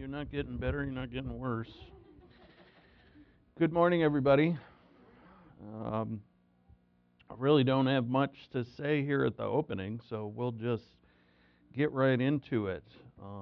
You're not getting better, you're not getting worse. Good morning, everybody. I really don't have much to say here at the opening, so we'll just get right into it.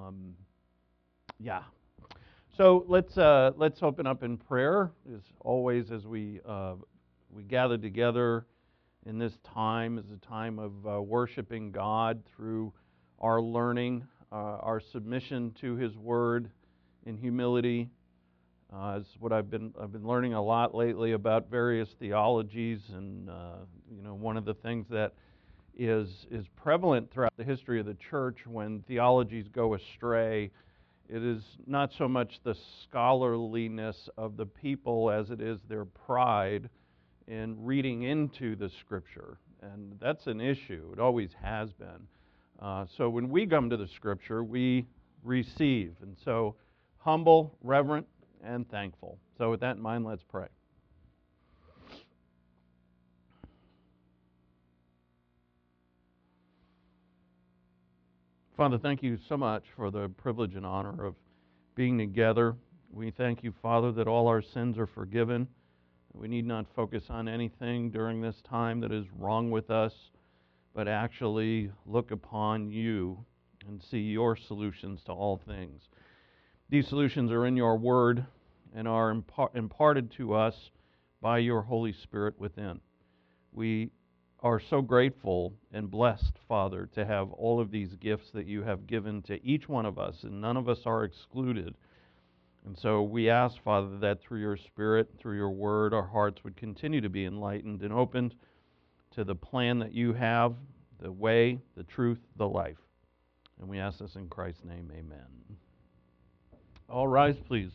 So let's open up in prayer, as always, as we gather together in this time, as a time of worshiping God through our learning, our submission to His Word in humility. Is what I've been learning a lot lately about various theologies, and one of the things that is prevalent throughout the history of the church when theologies go astray, it is not so much the scholarliness of the people as it is their pride in reading into the Scripture, and that's an issue. It always has been. So when we come to the Scripture, we receive, and so humble, reverent, and thankful. So with that in mind, let's pray. Father, thank you so much for the privilege and honor of being together. We thank you, Father, that all our sins are forgiven. We need not focus on anything during this time that is wrong with us, but actually look upon you and see your solutions to all things. These solutions are in your word and are imparted to us by your Holy Spirit within. We are so grateful and blessed, Father, to have all of these gifts that you have given to each one of us, and none of us are excluded. And so we ask, Father, that through your Spirit, through your word, our hearts would continue to be enlightened and opened to the plan that you have, the way, the truth, the life. And we ask this in Christ's name, amen. All rise, please.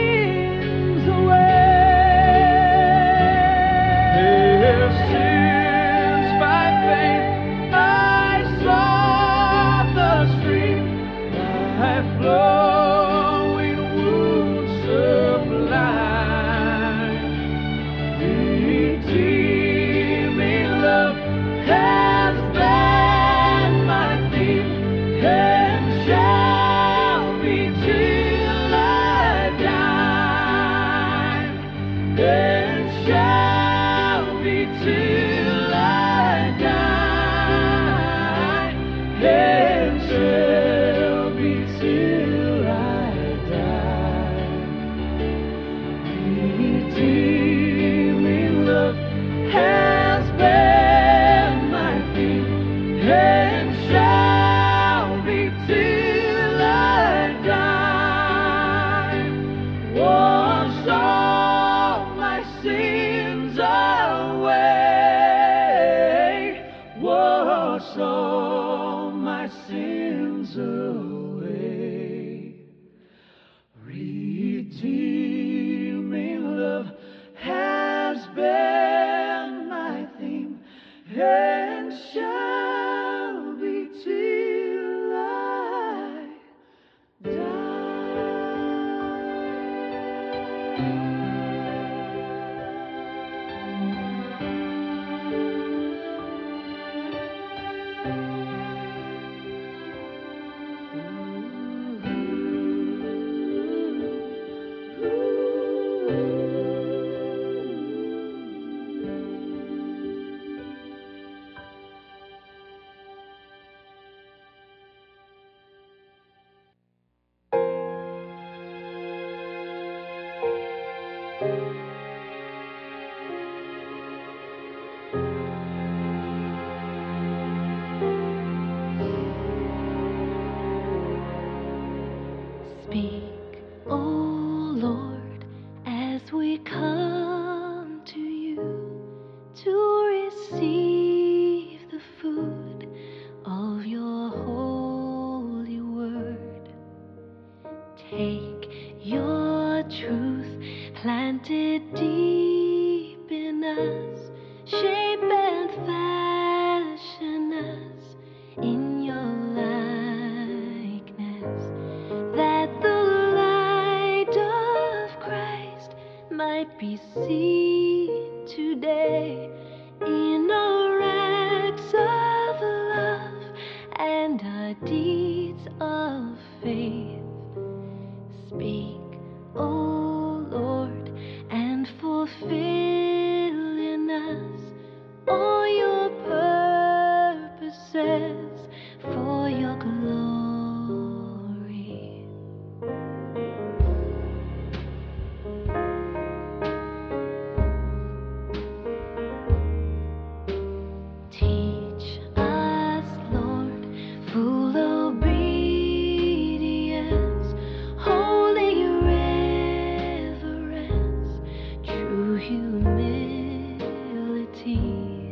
Sins shape and fashion us in your likeness, that the light of Christ might be seen today in our acts of love and our deeds of faith. Speak, O Lord, and fulfill in us all your purposes for your glory. Teach us, Lord, full obedience, holy reverence, true humility.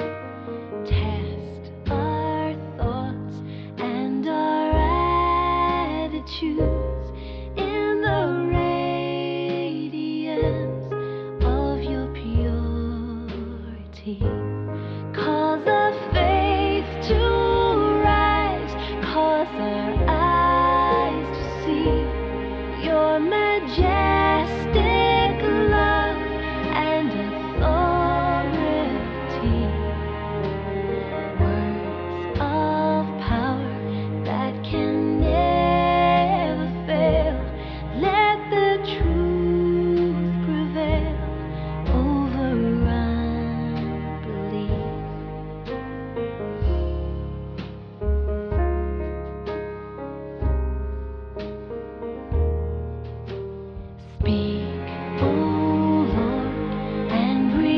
Test our thoughts and our attitudes in the radiance of your purity. Cause our faith to rise, cause our eyes to see your majestic love and authority. Words of power that can never fail. Let the truth prevail over unbelief. Speak, O Lord, and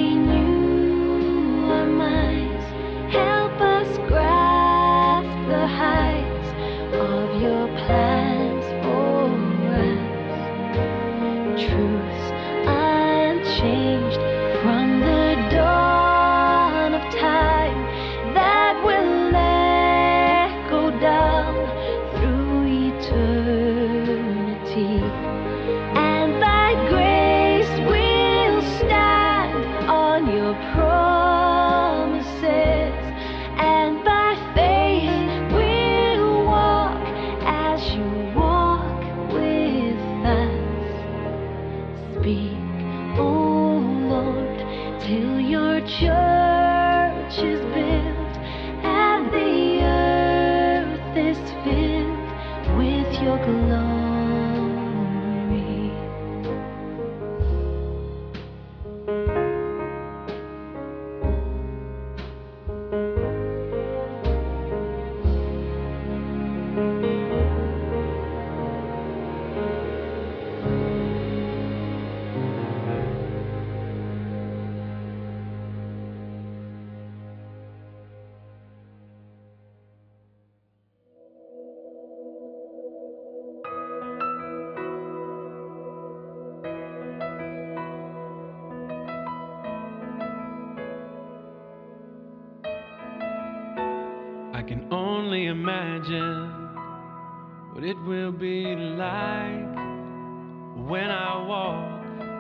renew our minds. Help us grasp the heights of your plans for us. Truths unchanged from the dawn of time that will echo down through eternity. And by grace we'll stand on your promises, and by faith we'll walk as you walk with us. Speak, O Lord, till your church is built and the earth is filled with your glory. I can only imagine what it will be like when I walk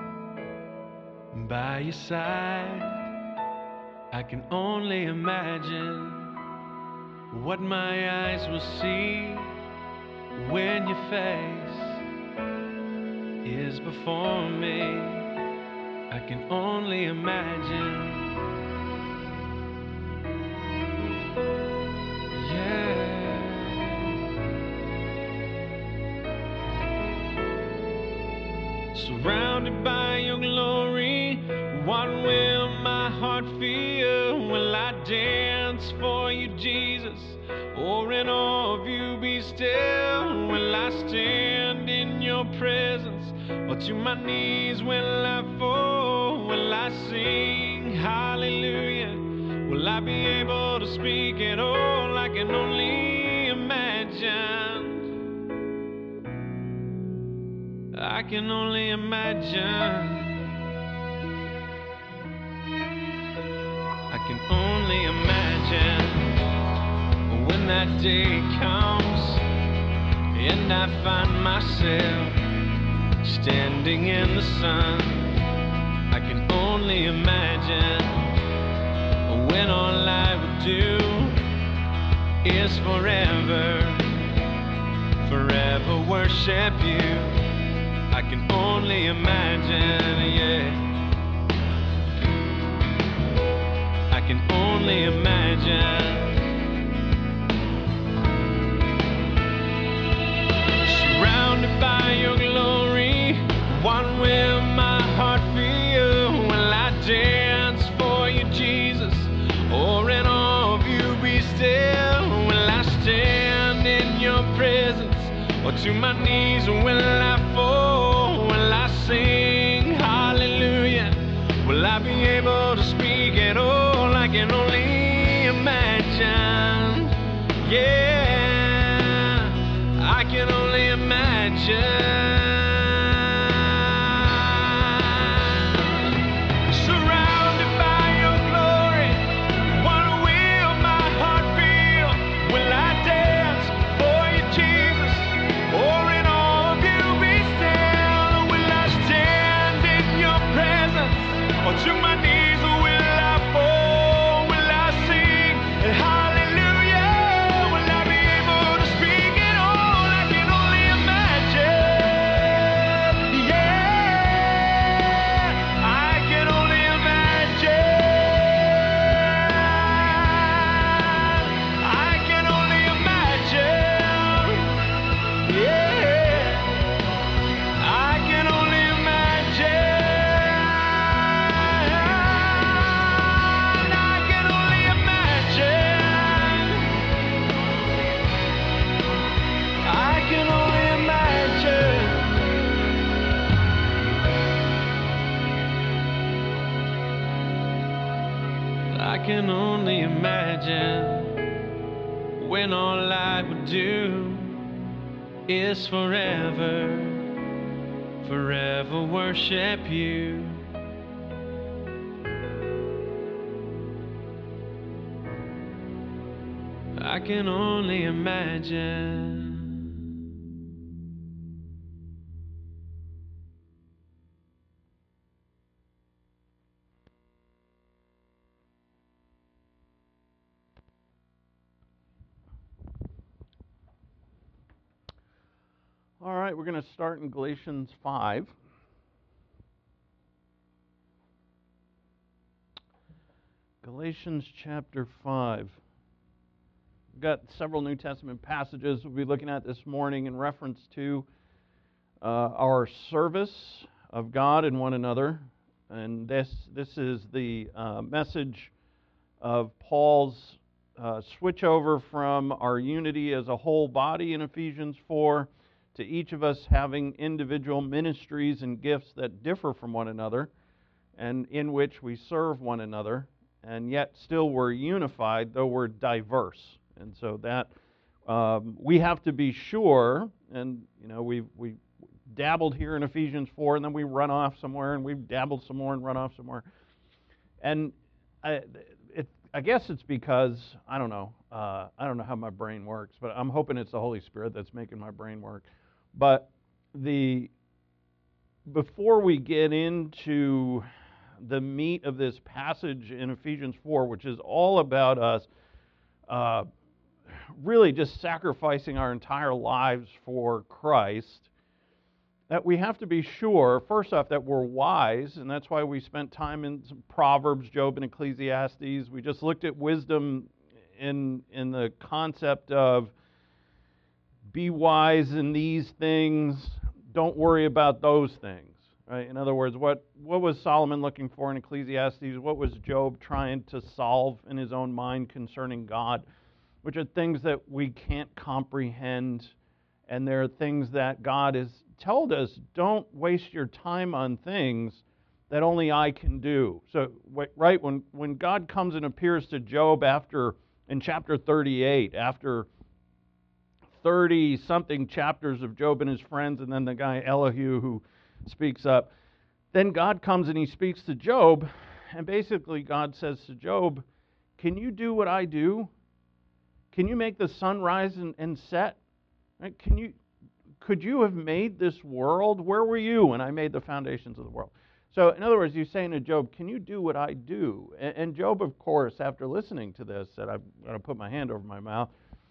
by your side. I can only imagine what my eyes will see when your face is before me. I can only imagine. Surrounded by your glory, what will my heart feel? Will I dance for you, Jesus? Or in awe of you be still? Will I stand in your presence? Or to my knees will I fall? Will I sing hallelujah? Will I be able to speak at all? I can only imagine. I can only imagine. I can only imagine when that day comes and I find myself standing in the sun. I can only imagine is forever, forever worship you. I can only imagine, yeah. I can only imagine. Surrounded by your glory, what will my heart feel? Will I dance for you, Jesus? Or in awe of you be still? Will I stand in your presence? Or to my knees will I fall? Will I sing hallelujah? Will I be able to speak at all? I can only imagine. Yeah, I can only imagine. Surrounded by your glory, what will my heart feel? Will I dance for you, Jesus? Or in awe of you be still? Will I stand in your presence? Or to my knees will I fall? Will I sing hallelujah? Will I be able to speak at all? I can only imagine. Yeah, I can only imagine. I can only imagine. Yeah, I can only imagine. I can only imagine. I can only imagine. I can only imagine when all I would do is forever, forever worship you. I can only imagine. All right, we're going to start in Galatians 5. Galatians chapter 5. We've got several New Testament passages we'll be looking at this morning in reference to our service of God and one another. And this is the message of Paul's switch over from our unity as a whole body in Ephesians 4 to each of us having individual ministries and gifts that differ from one another and in which we serve one another, and yet still we're unified, though we're diverse. And so that we have to be sure, and you know, we dabbled here in Ephesians 4, and then we run off somewhere, and we've dabbled some more and run off somewhere. And I guess it's because, I don't know how my brain works, but I'm hoping it's the Holy Spirit that's making my brain work. But before we get into the meat of this passage in Ephesians 4, which is all about us really just sacrificing our entire lives for Christ, that we have to be sure, first off, that we're wise, and that's why we spent time in Proverbs, Job, and Ecclesiastes. We just looked at wisdom in the concept of be wise in these things, don't worry about those things. Right? In other words, what was Solomon looking for in Ecclesiastes? What was Job trying to solve in his own mind concerning God? Which are things that we can't comprehend, and they're things that God has told us, don't waste your time on things that only I can do. So, right, when God comes and appears to Job in chapter 38, after 30-something chapters of Job and his friends, and then the guy Elihu who speaks up, then God comes and he speaks to Job, and basically God says to Job, can you do what I do? Can you make the sun rise and set? Right? Could you have made this world? Where were you when I made the foundations of the world? So, in other words, he's saying to Job, can you do what I do? And Job, of course, after listening to this, said, I'm going to put my hand over my mouth.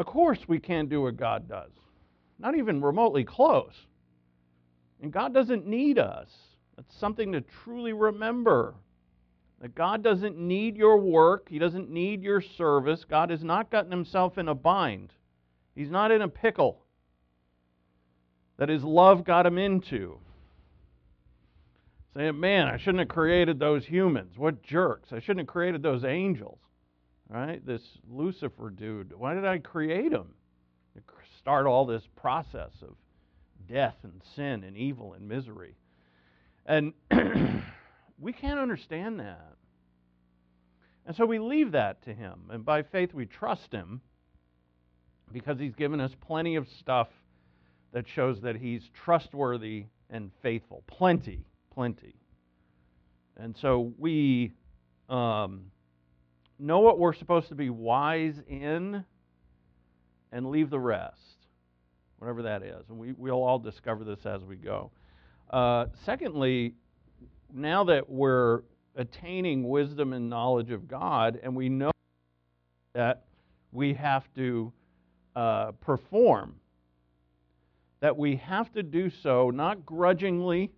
Of course we can't do what God does. Not even remotely close. And God doesn't need us. That's something to truly remember. That God doesn't need your work. He doesn't need your service. God has not gotten himself in a bind. He's not in a pickle that his love got him into. Saying, man, I shouldn't have created those humans. What jerks. I shouldn't have created those angels. Right? This Lucifer dude. Why did I create him? To start all this process of death and sin and evil and misery. And we can't understand that. And so we leave that to him. And by faith we trust him because he's given us plenty of stuff that shows that he's trustworthy and faithful. Plenty. And so we know what we're supposed to be wise in and leave the rest, whatever that is. And we'll all discover this as we go. Secondly, now that we're attaining wisdom and knowledge of God, and we know that we have to perform, that we have to do so not grudgingly,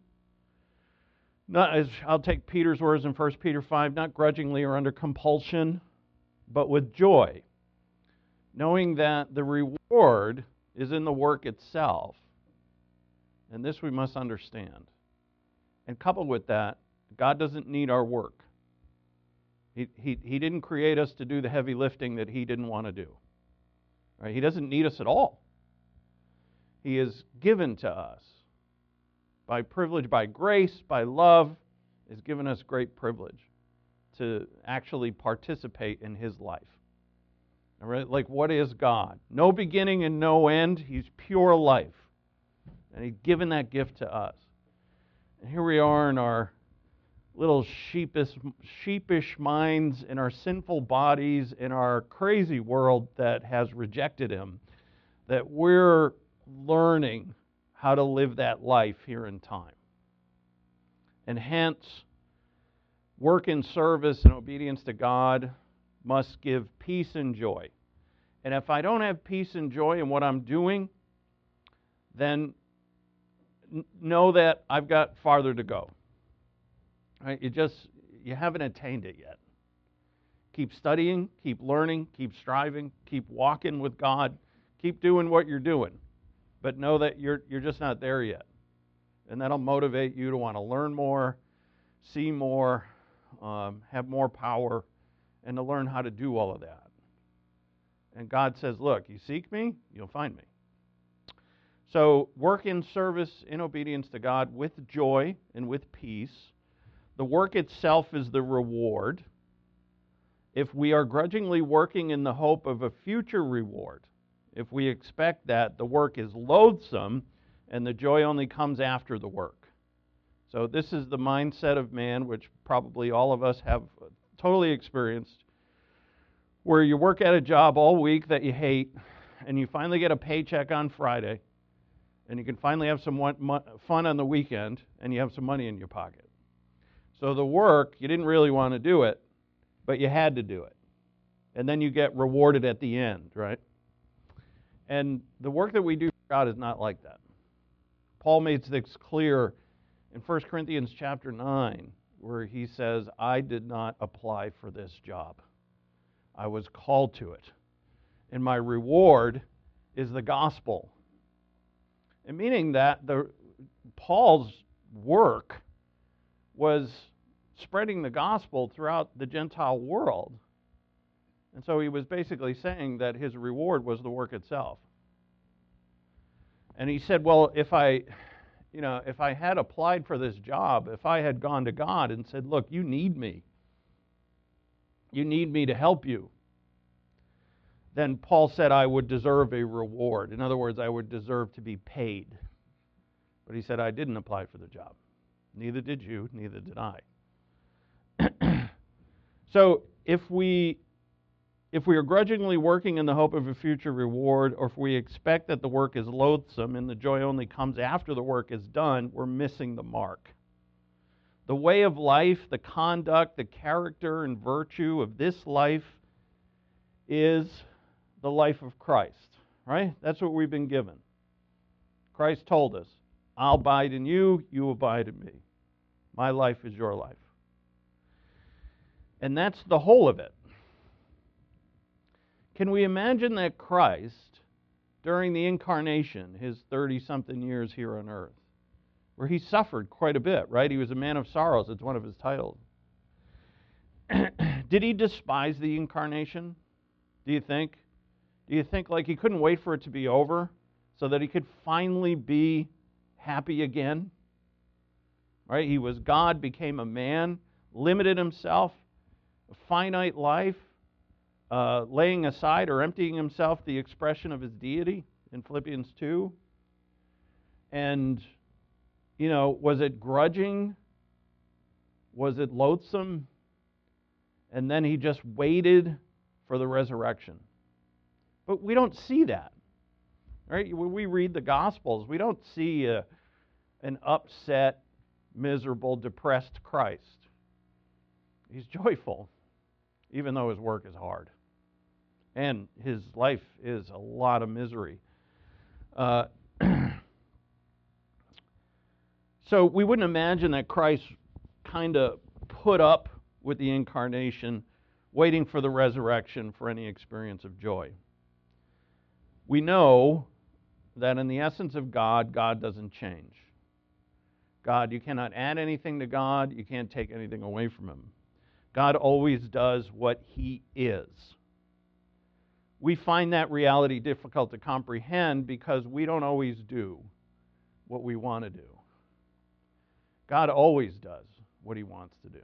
not as I'll take Peter's words in 1 Peter 5, not grudgingly or under compulsion, but with joy, knowing that the reward is in the work itself. And this we must understand. And coupled with that, God doesn't need our work. He didn't create us to do the heavy lifting that he didn't want to do. Right? He doesn't need us at all. He is given to us. By privilege, by grace, by love, has given us great privilege to actually participate in his life. All right? Like, what is God? No beginning and no end. He's pure life. And he's given that gift to us. And here we are in our little sheepish minds, in our sinful bodies, in our crazy world that has rejected him, that we're learning how to live that life here in time. And hence, work in service and obedience to God must give peace and joy. And if I don't have peace and joy in what I'm doing, then know that I've got farther to go. Right? You haven't attained it yet. Keep studying, keep learning, keep striving, keep walking with God, keep doing what you're doing. But know that you're just not there yet. And that'll motivate you to want to learn more, see more, have more power, and to learn how to do all of that. And God says, look, you seek me, you'll find me. So work in service, in obedience to God, with joy and with peace. The work itself is the reward. If we are grudgingly working in the hope of a future reward, if we expect that, the work is loathsome and the joy only comes after the work. So this is the mindset of man, which probably all of us have totally experienced, where you work at a job all week that you hate, and you finally get a paycheck on Friday, and you can finally have some fun on the weekend, and you have some money in your pocket. So the work, you didn't really want to do it, but you had to do it. And then you get rewarded at the end, right? And the work that we do for God is not like that. Paul makes this clear in 1 Corinthians chapter 9, where he says, I did not apply for this job. I was called to it. And my reward is the gospel. And meaning that Paul's work was spreading the gospel throughout the Gentile world. And so he was basically saying that his reward was the work itself. And he said, well, if I had applied for this job, if I had gone to God and said, look, you need me to help you, then Paul said I would deserve a reward. In other words, I would deserve to be paid. But he said, I didn't apply for the job. Neither did you, neither did I. So if we are grudgingly working in the hope of a future reward, or if we expect that the work is loathsome and the joy only comes after the work is done, we're missing the mark. The way of life, the conduct, the character and virtue of this life is the life of Christ, right? That's what we've been given. Christ told us, I'll abide in you, you abide in me. My life is your life. And that's the whole of it. Can we imagine that Christ, during the incarnation, his 30-something years here on earth, where he suffered quite a bit, right? He was a man of sorrows. It's one of his titles. Did he despise the incarnation? Do you think? Do you think like he couldn't wait for it to be over so that he could finally be happy again? Right? He was God, became a man, limited himself, a finite life, laying aside or emptying himself the expression of his deity in Philippians 2. And, was it grudging? Was it loathsome? And then he just waited for the resurrection. But we don't see that. Right? When we read the Gospels, we don't see an upset, miserable, depressed Christ. He's joyful, even though his work is hard. And his life is a lot of misery. So we wouldn't imagine that Christ kind of put up with the incarnation, waiting for the resurrection for any experience of joy. We know that in the essence of God, God doesn't change. God, you cannot add anything to God. You can't take anything away from him. God always does what he is. We find that reality difficult to comprehend because we don't always do what we want to do. God always does what he wants to do.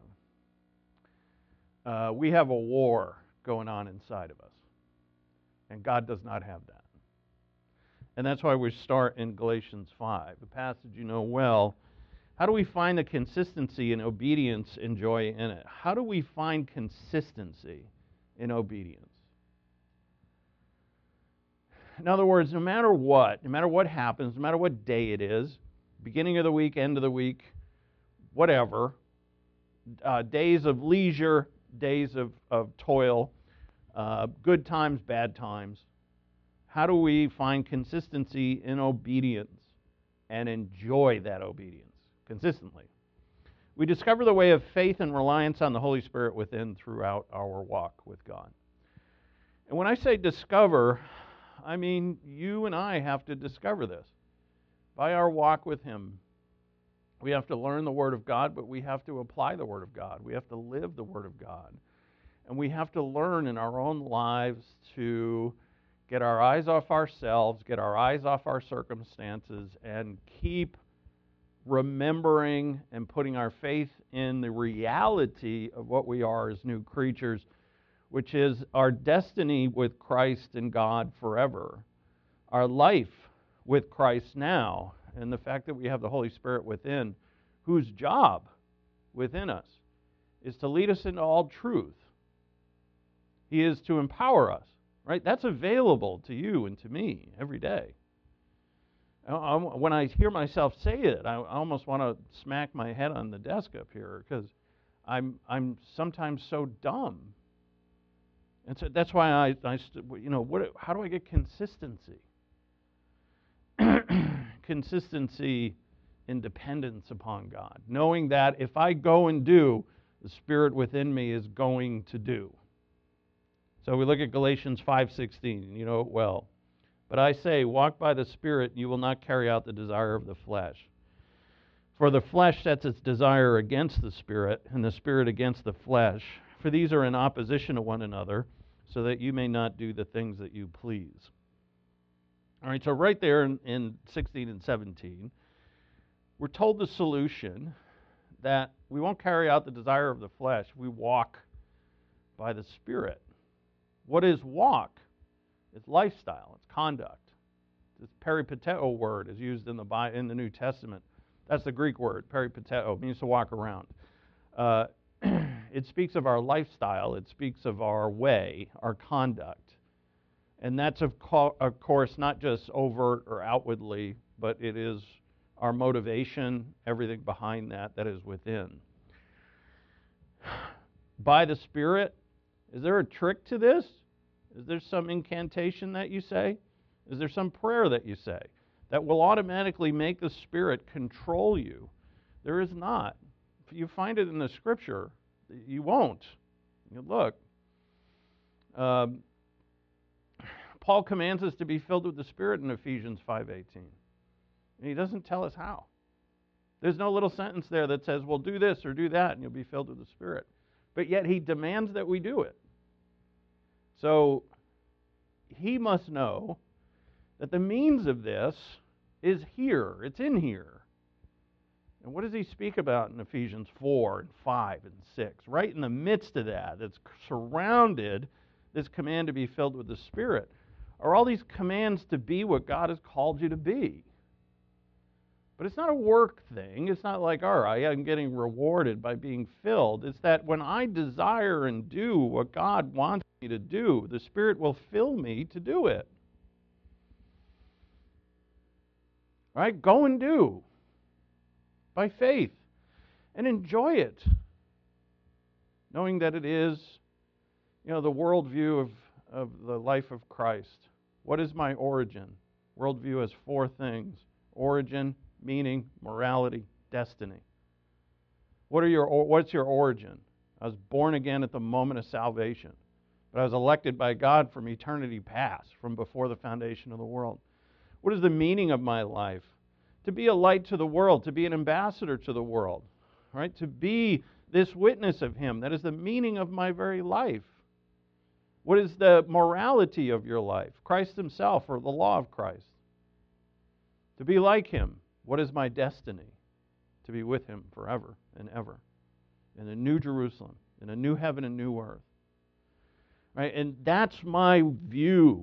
We have a war going on inside of us, and God does not have that. And that's why we start in Galatians 5, a passage you know well. How do we find the consistency in obedience and joy in it? How do we find consistency in obedience? In other words, no matter what happens, no matter what day it is, beginning of the week, end of the week, whatever, days of leisure, days of toil, good times, bad times, how do we find consistency in obedience and enjoy that obedience consistently? We discover the way of faith and reliance on the Holy Spirit within throughout our walk with God. And when I say discover, I mean you and I have to discover this. By our walk with him, we have to learn the Word of God, but we have to apply the Word of God. We have to live the Word of God. And we have to learn in our own lives to get our eyes off ourselves, get our eyes off our circumstances, and keep remembering and putting our faith in the reality of what we are as new creatures, which is our destiny with Christ and God forever, our life with Christ now, and the fact that we have the Holy Spirit within, whose job within us is to lead us into all truth. He is to empower us, right? That's available to you and to me every day. When I hear myself say it, I almost want to smack my head on the desk up here because I'm sometimes so dumb. And so that's why how do I get consistency? Consistency in dependence upon God, knowing that if I go and do, the Spirit within me is going to do. So we look at Galatians 5:16, you know it well. But I say, walk by the Spirit, and you will not carry out the desire of the flesh. For the flesh sets its desire against the Spirit, and the Spirit against the flesh. For these are in opposition to one another, so that you may not do the things that you please. All right, so right there in 16 and 17, we're told the solution that we won't carry out the desire of the flesh. We walk by the Spirit. What is walk? It's lifestyle. It's conduct. This peripateo word is used in the New Testament. That's the Greek word, peripateo. It means to walk around. It speaks of our lifestyle. It speaks of our way, our conduct. And that's, of course, not just overt or outwardly, but it is our motivation, everything behind that is within. By the Spirit, is there a trick to this? Is there some incantation that you say? Is there some prayer that you say that will automatically make the Spirit control you? There is not. If you find it in the Scripture, you won't. You look. Paul commands us to be filled with the Spirit in Ephesians 5:18. And he doesn't tell us how. There's no little sentence there that says, well, do this or do that and you'll be filled with the Spirit. But yet he demands that we do it. So he must know that the means of this is here. It's in here. And what does he speak about in Ephesians 4 and 5 and 6? Right in the midst of that, that's surrounded this command to be filled with the Spirit, are all these commands to be what God has called you to be. But it's not a work thing. It's not like, all right, I'm getting rewarded by being filled. It's that when I desire and do what God wants me to do, the Spirit will fill me to do it. All right? Go and do by faith and enjoy it, knowing that it is, the worldview of the life of Christ. What is my origin? Worldview has four things: origin, meaning, morality, destiny. What's your origin? I was born again at the moment of salvation, but I was elected by God from eternity past, from before the foundation of the world. What is the meaning of my life? To be a light to the world, to be an ambassador to the world, right? To be this witness of Him. That is the meaning of my very life. What is the morality of your life? Christ Himself, or the law of Christ. To be like Him. What is my destiny? To be with Him forever and ever. In a new Jerusalem, in a new heaven and new earth. Right? And that's my view.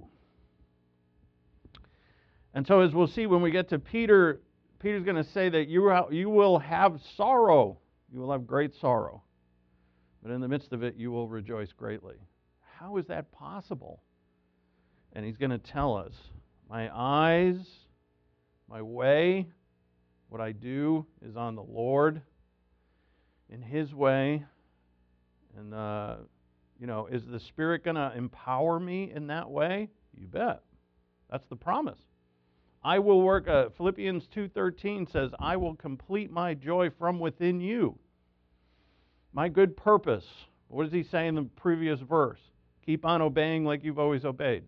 And so as we'll see when we get to Peter, Peter's going to say that you will have sorrow. You will have great sorrow. But in the midst of it, you will rejoice greatly. How is that possible? And he's going to tell us, my eyes, my way, what I do is on the Lord, in His way. And, is the Spirit going to empower me in that way? You bet. That's the promise. I will work, Philippians 2:13 says, I will complete my joy from within you. My good purpose. What does he say in the previous verse? Keep on obeying like you've always obeyed.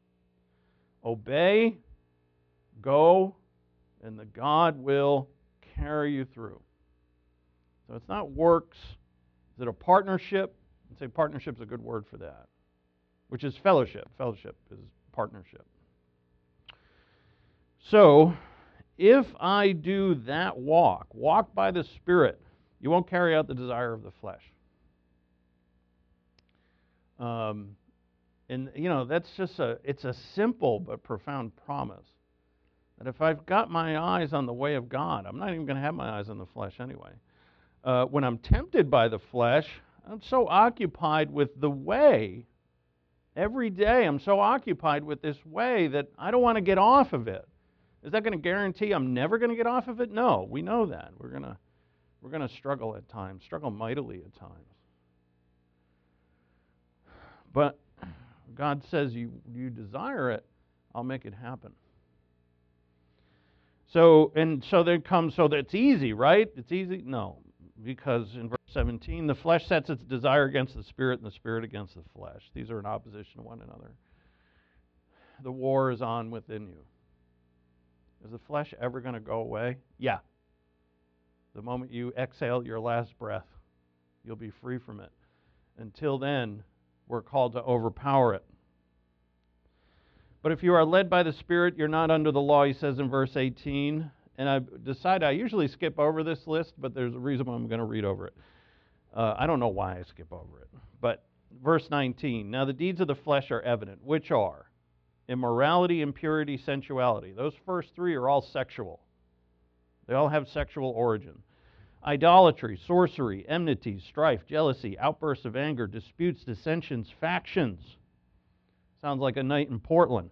Obey, go, and the God will carry you through. So it's not works. Is it a partnership? I'd say partnership's a good word for that, which is fellowship. Fellowship is partnership. So, if I do that walk by the Spirit, you won't carry out the desire of the flesh. That's just it's a simple but profound promise. That if I've got my eyes on the way of God, I'm not even going to have my eyes on the flesh anyway. When I'm tempted by the flesh, I'm so occupied with the way. Every day I'm so occupied with this way that I don't want to get off of it. Is that going to guarantee I'm never going to get off of it? No, we know that. We're going to struggle at times, struggle mightily at times. But God says you desire it, I'll make it happen. So it's easy, right? It's easy? No, because in verse 17, the flesh sets its desire against the Spirit and the Spirit against the flesh. These are in opposition to one another. The war is on within you. Is the flesh ever going to go away? Yeah. The moment you exhale your last breath, you'll be free from it. Until then, we're called to overpower it. But if you are led by the Spirit, you're not under the law, he says in verse 18. And I've decided I usually skip over this list, but there's a reason why I'm going to read over it. I don't know why I skip over it. But verse 19, now the deeds of the flesh are evident, which are immorality, impurity, sensuality. Those first three are all sexual. They all have sexual origin. Idolatry, sorcery, enmity, strife, jealousy, outbursts of anger, disputes, dissensions, factions. Sounds like a night in Portland.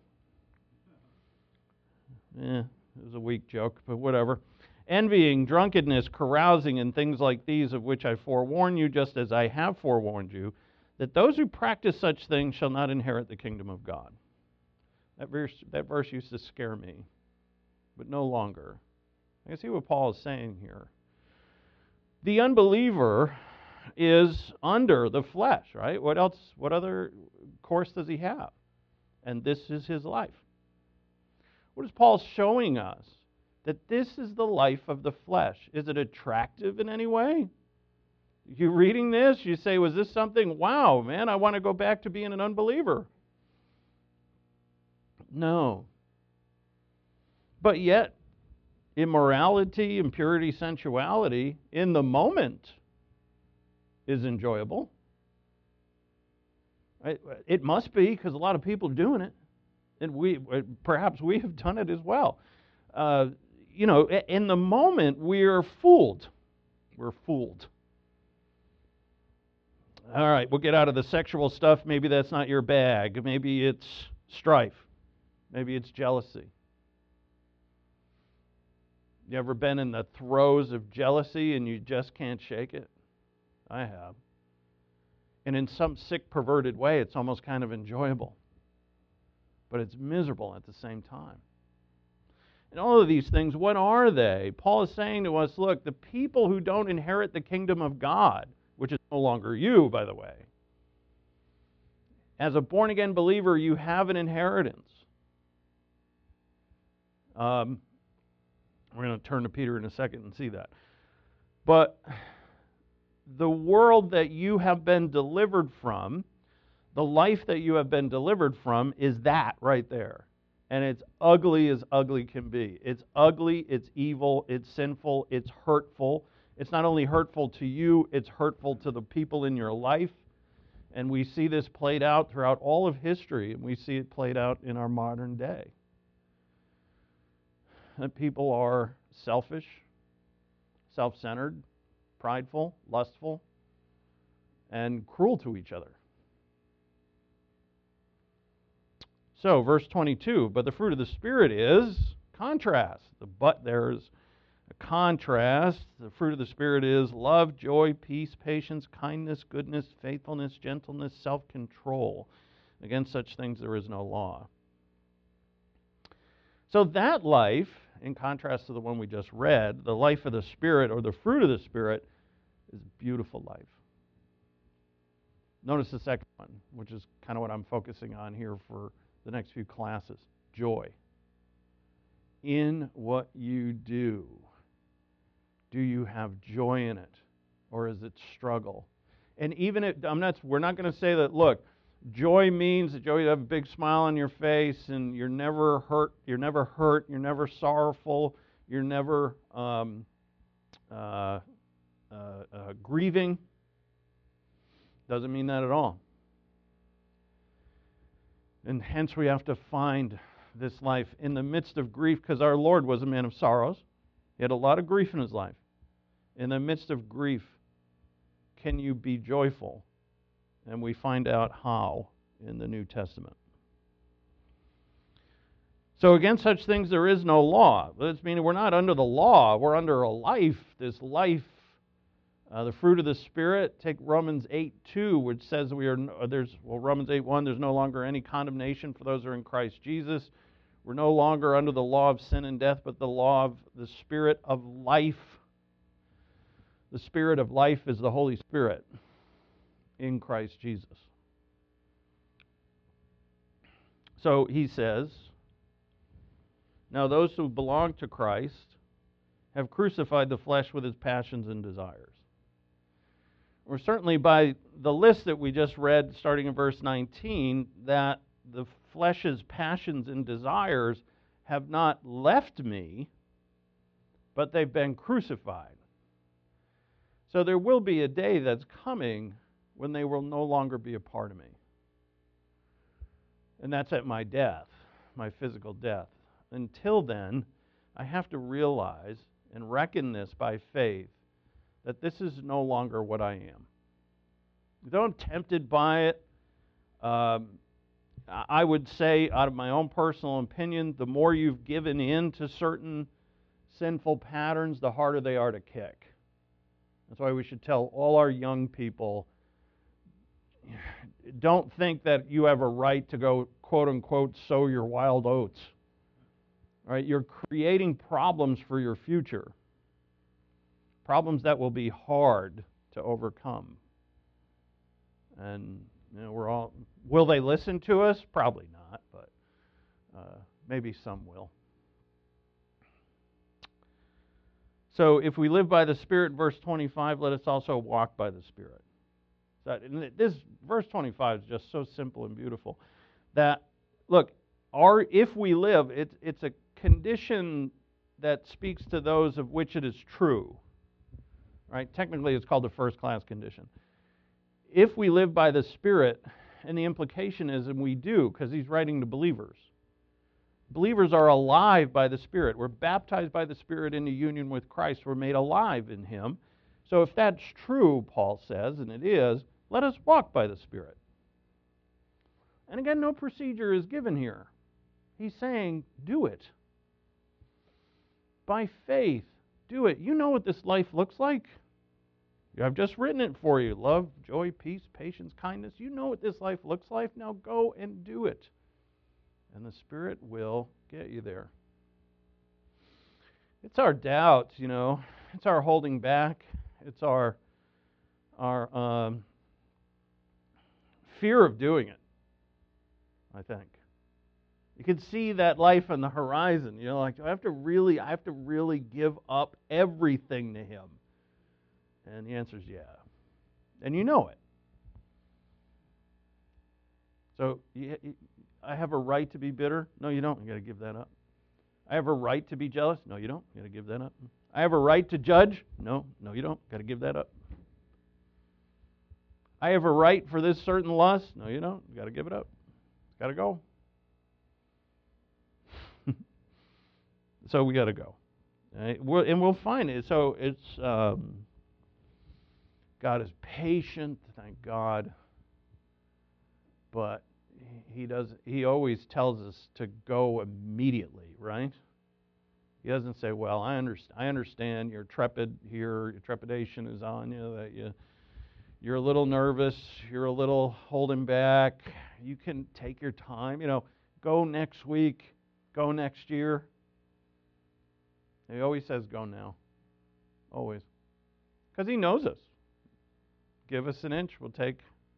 It was a weak joke, but whatever. Envying, drunkenness, carousing, and things like these, of which I forewarn you, just as I have forewarned you, that those who practice such things shall not inherit the kingdom of God. That verse used to scare me, but no longer. I can see what Paul is saying here. The unbeliever is under the flesh, right? What else? What other course does he have? And this is his life. What is Paul showing us? That this is the life of the flesh. Is it attractive in any way? You reading this, you say, was this something, wow, man, I want to go back to being an unbeliever. No. But yet, immorality, impurity, sensuality, in the moment, is enjoyable. It must be, because a lot of people are doing it. And perhaps we have done it as well. In the moment, we're fooled. We're fooled. All right, we'll get out of the sexual stuff. Maybe that's not your bag. Maybe it's strife. Maybe it's jealousy. You ever been in the throes of jealousy and you just can't shake it? I have. And in some sick, perverted way, it's almost kind of enjoyable. But it's miserable at the same time. And all of these things, what are they? Paul is saying to us, look, the people who don't inherit the kingdom of God, which is no longer you, by the way. As a born-again believer, you have an inheritance. We're going to turn to Peter in a second and see that. But the world that you have been delivered from, the life that you have been delivered from, is that right there. And it's ugly as ugly can be. It's ugly, it's evil, it's sinful, it's hurtful. It's not only hurtful to you, it's hurtful to the people in your life. And we see this played out throughout all of history, and we see it played out in our modern day. That people are selfish, self-centered, prideful, lustful, and cruel to each other. So, verse 22, but the fruit of the Spirit is contrast. But there's a contrast. The fruit of the Spirit is love, joy, peace, patience, kindness, goodness, faithfulness, gentleness, self-control. Against such things there is no law. So that life, in contrast to the one we just read, the life of the Spirit, or the fruit of the Spirit, is a beautiful life. Notice the second one, which is kind of what I'm focusing on here for the next few classes. Joy. In what you do, you have joy in it, or is it struggle? And even if we're not going to say that, look, joy means that you have a big smile on your face and you're never hurt, you're never sorrowful, you're never grieving. Doesn't mean that at all. And hence we have to find this life in the midst of grief, because our Lord was a man of sorrows. He had a lot of grief in his life. In the midst of grief, can you be joyful? And we find out how in the New Testament. So against such things there is no law. That's meaning we're not under the law. We're under a life. This life, the fruit of the Spirit. Take Romans 8:2, which says Romans 8:1, there's no longer any condemnation for those who are in Christ Jesus. We're no longer under the law of sin and death, but the law of the Spirit of life. The Spirit of life is the Holy Spirit in Christ Jesus. So he says, now those who belong to Christ have crucified the flesh with its passions and desires. Or certainly by the list that we just read, starting in verse 19, that the flesh's passions and desires have not left me, but they've been crucified. So there will be a day that's coming when they will no longer be a part of me. And that's at my death, my physical death. Until then, I have to realize and reckon this by faith, that this is no longer what I am. Though I'm tempted by it, I would say, out of my own personal opinion, the more you've given in to certain sinful patterns, the harder they are to kick. That's why we should tell all our young people, don't think that you have a right to go, quote unquote, sow your wild oats. All right? You're creating problems for your future. Problems that will be hard to overcome. And we're all, will they listen to us? Probably not, but maybe some will. So if we live by the Spirit, verse 25, let us also walk by the Spirit. And this verse 25 is just so simple and beautiful. That, look, if we live, it's a condition that speaks to those of which it is true. Right? Technically, it's called the first-class condition. If we live by the Spirit, and the implication is, and we do, because he's writing to believers. Believers are alive by the Spirit. We're baptized by the Spirit into union with Christ. We're made alive in Him. So if that's true, Paul says, and it is, let us walk by the Spirit. And again, no procedure is given here. He's saying, do it. By faith, do it. You know what this life looks like. I've just written it for you. Love, joy, peace, patience, kindness. You know what this life looks like. Now go and do it. And the Spirit will get you there. It's our doubts, It's our holding back. It's our fear of doing it, I think. You can see that life on the horizon. Like, I have to really give up everything to Him. And the answer is yeah. And you know it. So, I have a right to be bitter? No, you don't. You got to give that up. I have a right to be jealous? No, you don't. You got to give that up. I have a right to judge? No, you don't. Got to give that up. I have a right for this certain lust? No, you don't. You got to give it up. Got to go. So we got to go. Right? And we'll find it. So it's God is patient, thank God. But He always tells us to go immediately, right? He doesn't say, well, I understand you're trepid here, your trepidation is on you, that you're a little nervous, you're a little holding back. You can take your time, go next week, go next year. He always says go now. Always. Because He knows us. Give us an inch, we'll take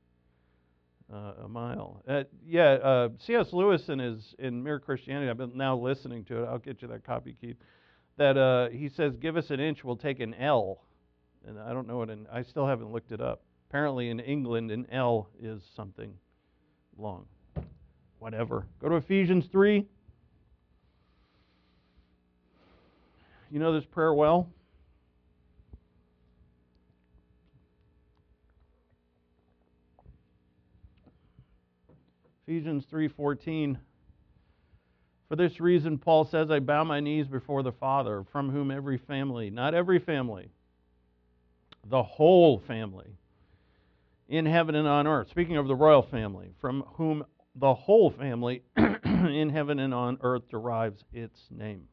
a mile. C.S. Lewis in Mere Christianity, I've been now listening to it, I'll get you that copy, Keith, that he says, give us an inch, we'll take an L. And I don't know I still haven't looked it up. Apparently in England, an L is something long. Whatever. Go to Ephesians 3. You know this prayer well? Ephesians 3:14. For this reason, Paul says, I bow my knees before the Father, from whom every family, not every family, the whole family, in heaven and on earth, speaking of the royal family, from whom the whole family in heaven and on earth derives its name.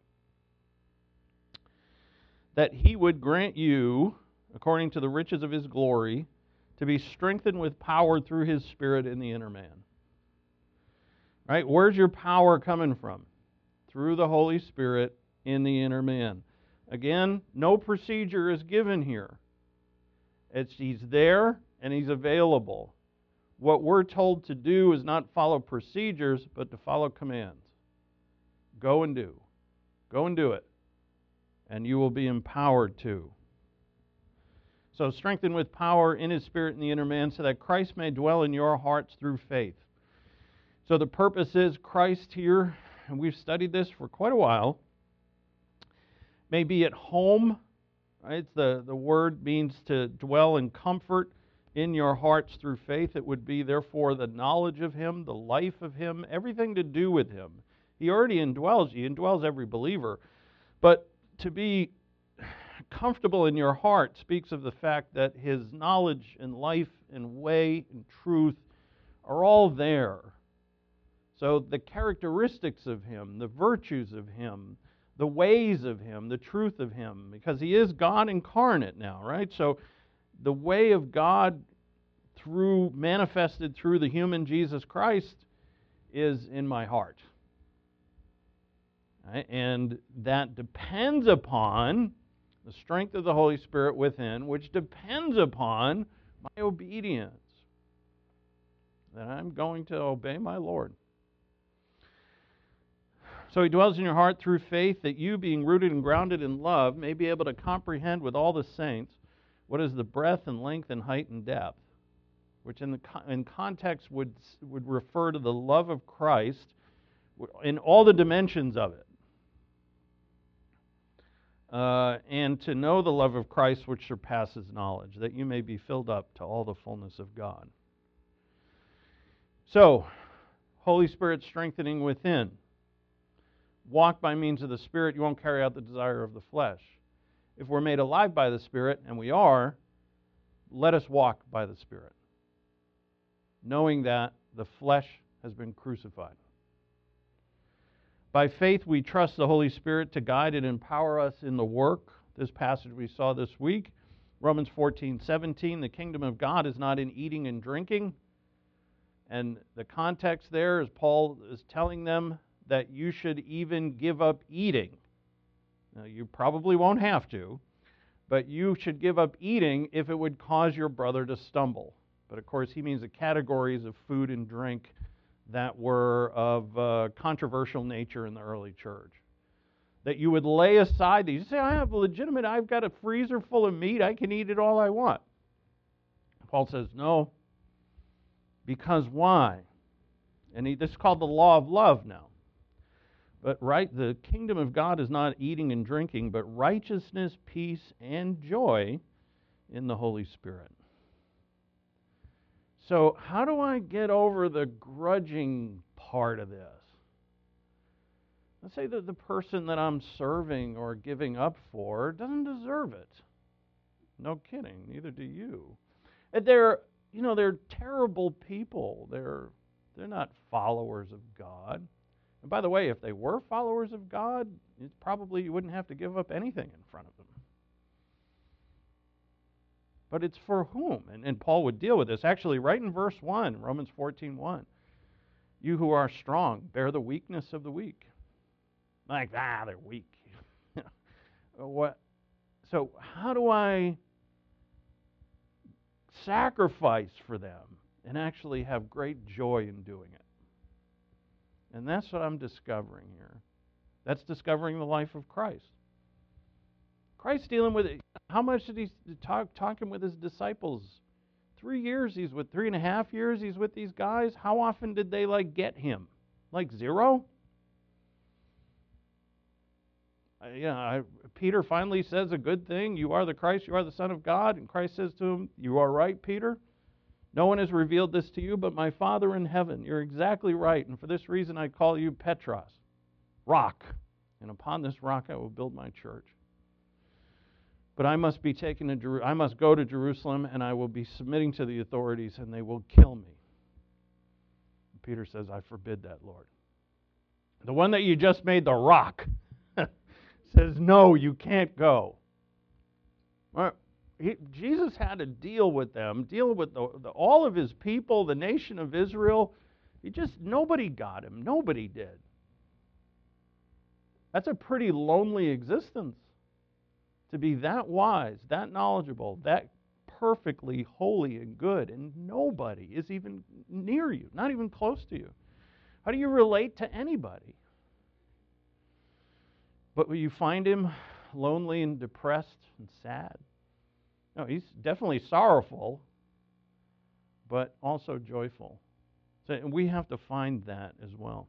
That He would grant you, according to the riches of His glory, to be strengthened with power through His Spirit in the inner man. Right? Where's your power coming from? Through the Holy Spirit in the inner man. Again, no procedure is given here. He's there and He's available. What we're told to do is not follow procedures, but to follow commands. Go and do. Go and do it. And you will be empowered to. So strengthen with power in His Spirit in the inner man, so that Christ may dwell in your hearts through faith. So the purpose is Christ here, and we've studied this for quite a while, may be at home, right? The word means to dwell in comfort in your hearts through faith. It would be, therefore, the knowledge of Him, the life of Him, everything to do with Him. He already indwells you, He indwells every believer. But to be comfortable in your heart speaks of the fact that His knowledge and life and way and truth are all there. So the characteristics of Him, the virtues of Him, the ways of Him, the truth of Him, because He is God incarnate now, right? So the way of God manifested through the human Jesus Christ is in my heart. Right? And that depends upon the strength of the Holy Spirit within, which depends upon my obedience. That I'm going to obey my Lord. So He dwells in your heart through faith, that you, being rooted and grounded in love, may be able to comprehend with all the saints what is the breadth and length and height and depth, which in context would refer to the love of Christ in all the dimensions of it. And to know the love of Christ which surpasses knowledge, that you may be filled up to all the fullness of God. So, Holy Spirit strengthening within. Walk by means of the Spirit, you won't carry out the desire of the flesh. If we're made alive by the Spirit, and we are, let us walk by the Spirit, knowing that the flesh has been crucified. By faith, we trust the Holy Spirit to guide and empower us in the work. This passage we saw this week, Romans 14:17, the kingdom of God is not in eating and drinking. And the context there is Paul is telling them that you should even give up eating. Now, you probably won't have to, but you should give up eating if it would cause your brother to stumble. But of course, he means the categories of food and drink that were of controversial nature in the early church. That you would lay aside these. You say, I've got a freezer full of meat, I can eat it all I want. Paul says, no. Because why? And this is called the law of love now. But the kingdom of God is not eating and drinking, but righteousness, peace, and joy in the Holy Spirit. So how do I get over the grudging part of this? Let's say that the person that I'm serving or giving up for doesn't deserve it. No kidding, neither do you. And they're terrible people. They're not followers of God. And by the way, if they were followers of God, you wouldn't have to give up anything in front of them. But it's for whom? And Paul would deal with this. Actually, right in verse 1, Romans 14:1. You who are strong, bear the weakness of the weak. They're weak. What? So how do I sacrifice for them and actually have great joy in doing it? And that's what I'm discovering here. That's discovering the life of Christ. Christ dealing with it. How much did he talking with his disciples? 3 years he's with, 3.5 years he's with these guys. How often did they get him? 0? Peter finally says a good thing. You are the Christ, you are the Son of God. And Christ says to him, you are right, Peter. No one has revealed this to you but my Father in heaven. You're exactly right. And for this reason I call you Petros, rock. And upon this rock I will build my church. But I must be taken to I must go to Jerusalem, and I will be submitting to the authorities, and they will kill me. And Peter says, I forbid that, Lord. The one that you just made the rock says, no, you can't go. Jesus had to deal with them, deal with all of his people, the nation of Israel. Nobody got him. Nobody did. That's a pretty lonely existence. To be that wise, that knowledgeable, that perfectly holy and good, and nobody is even near you, not even close to you. How do you relate to anybody? But will you find him lonely and depressed and sad? No, he's definitely sorrowful, but also joyful. So we have to find that as well.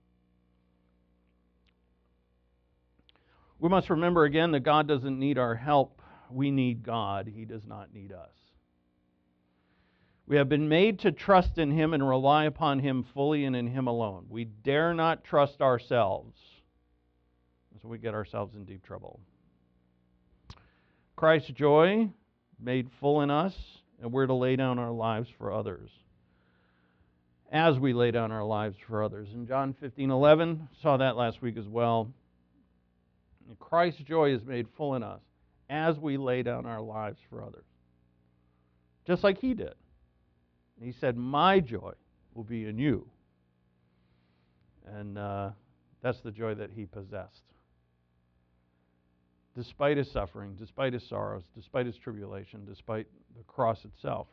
We must remember again that God doesn't need our help. We need God. He does not need us. We have been made to trust in Him and rely upon Him fully and in Him alone. We dare not trust ourselves. So we get ourselves in deep trouble. Christ's joy made full in us, and we're to lay down our lives for others. As we lay down our lives for others. In John 15:11, saw that last week as well. Christ's joy is made full in us as we lay down our lives for others. Just like He did. And he said, my joy will be in you. And that's the joy that he possessed. Despite his suffering, despite his sorrows, despite his tribulation, despite the cross itself.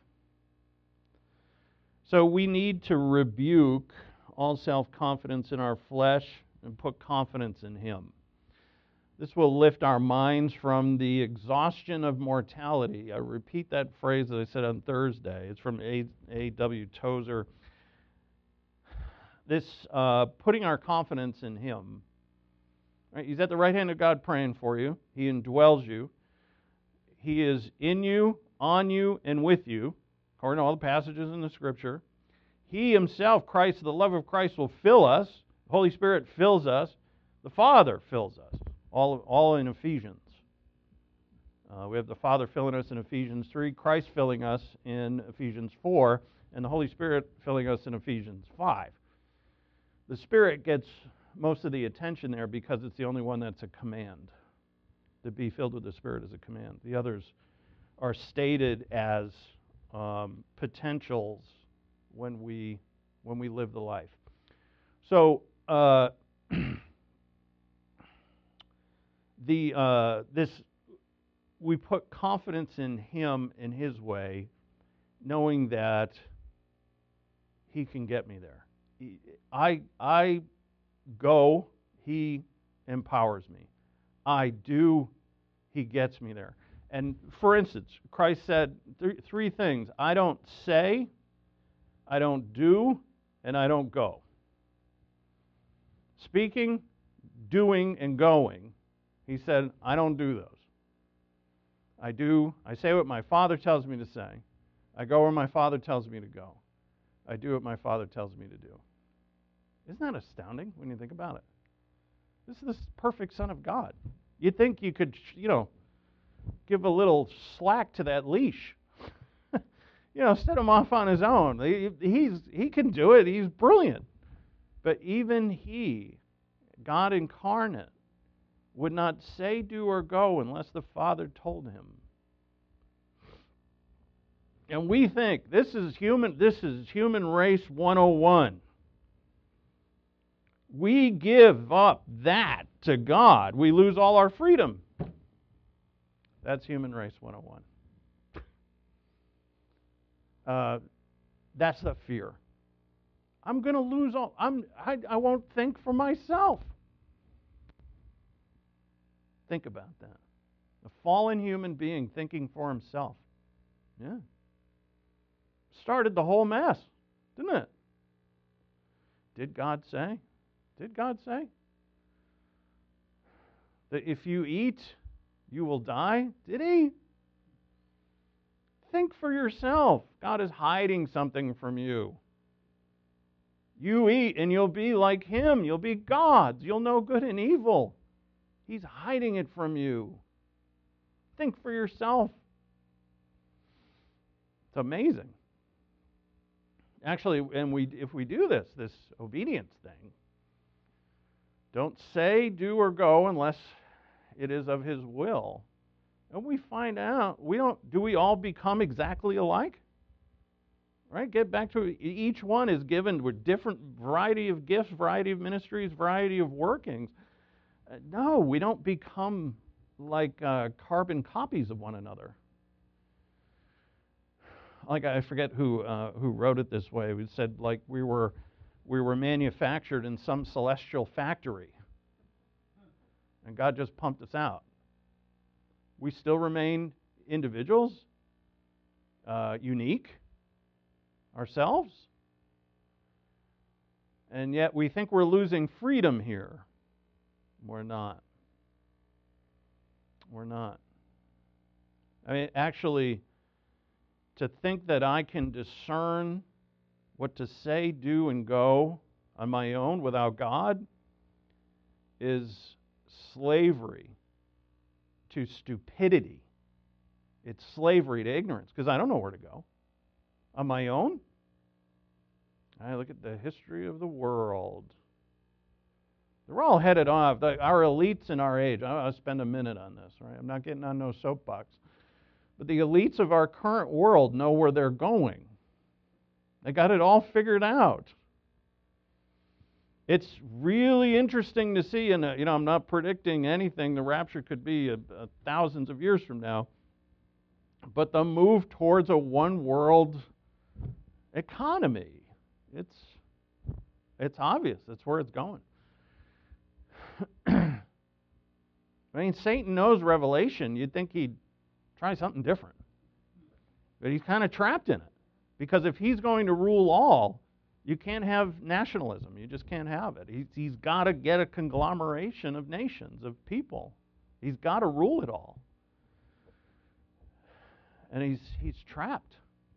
So we need to rebuke all self-confidence in our flesh and put confidence in him. This will lift our minds from the exhaustion of mortality. I repeat that phrase that I said on Thursday. It's from A.W. Tozer. This putting our confidence in him. Right? He's at the right hand of God praying for you. He indwells you. He is in you, on you, and with you, according to all the passages in the Scripture. He himself, Christ, the love of Christ will fill us. The Holy Spirit fills us. The Father fills us. All in Ephesians. We have the Father filling us in Ephesians 3, Christ filling us in Ephesians 4, and the Holy Spirit filling us in Ephesians 5. The Spirit gets most of the attention there because it's the only one that's a command. To be filled with the Spirit is a command. The others are stated as potentials when we live the life. So we put confidence in him in his way, knowing that he can get me there. I go, he empowers me. I do, he gets me there. And for instance, Christ said three things. I don't say, I don't do, and I don't go. Speaking, doing, and going. He said, I don't do those. I say what my Father tells me to say. I go where my Father tells me to go. I do what my Father tells me to do. Isn't that astounding when you think about it? This is the perfect Son of God. You'd think you could, give a little slack to that leash. Set him off on his own. He can do it. He's brilliant. But even he, God incarnate, would not say, do, or go unless the Father told him. And we think this is human race 101. We give up that to God, we lose all our freedom. That's human race 101. That's the fear. I'm going to lose all. I won't think for myself. Think about that. A fallen human being thinking for himself. Yeah. Started the whole mess, didn't it? Did God say? Did God say that if you eat, you will die? Did he? Think for yourself. God is hiding something from you. You eat and you'll be like him. You'll be gods. You'll know good and evil. He's hiding it from you. Think for yourself. It's amazing. Actually, if we do this obedience thing, don't say, do, or go unless it is of his will. And we find out, do we all become exactly alike? Right? Get back to it. Each one is given with different variety of gifts, variety of ministries, variety of workings. No, we don't become like carbon copies of one another. Like I forget who wrote it this way. We said like we were manufactured in some celestial factory, and God just pumped us out. We still remain individuals, unique ourselves, and yet we think we're losing freedom here. We're not. We're not. I mean, actually, to think that I can discern what to say, do, and go on my own without God is slavery to stupidity. It's slavery to ignorance, because I don't know where to go on my own. I look at the history of the world. They're all headed off. Our elites in our age, I'll spend a minute on this, right? I'm not getting on no soapbox. But the elites of our current world know where they're going. They got it all figured out. It's really interesting to see, and I'm not predicting anything. The rapture could be thousands of years from now. But the move towards a one-world economy, it's obvious. That's where it's going. I mean, Satan knows Revelation. You'd think he'd try something different. But he's kind of trapped in it. Because if he's going to rule all, you can't have nationalism. You just can't have it. He's got to get a conglomeration of nations, of people. He's got to rule it all. And he's trapped.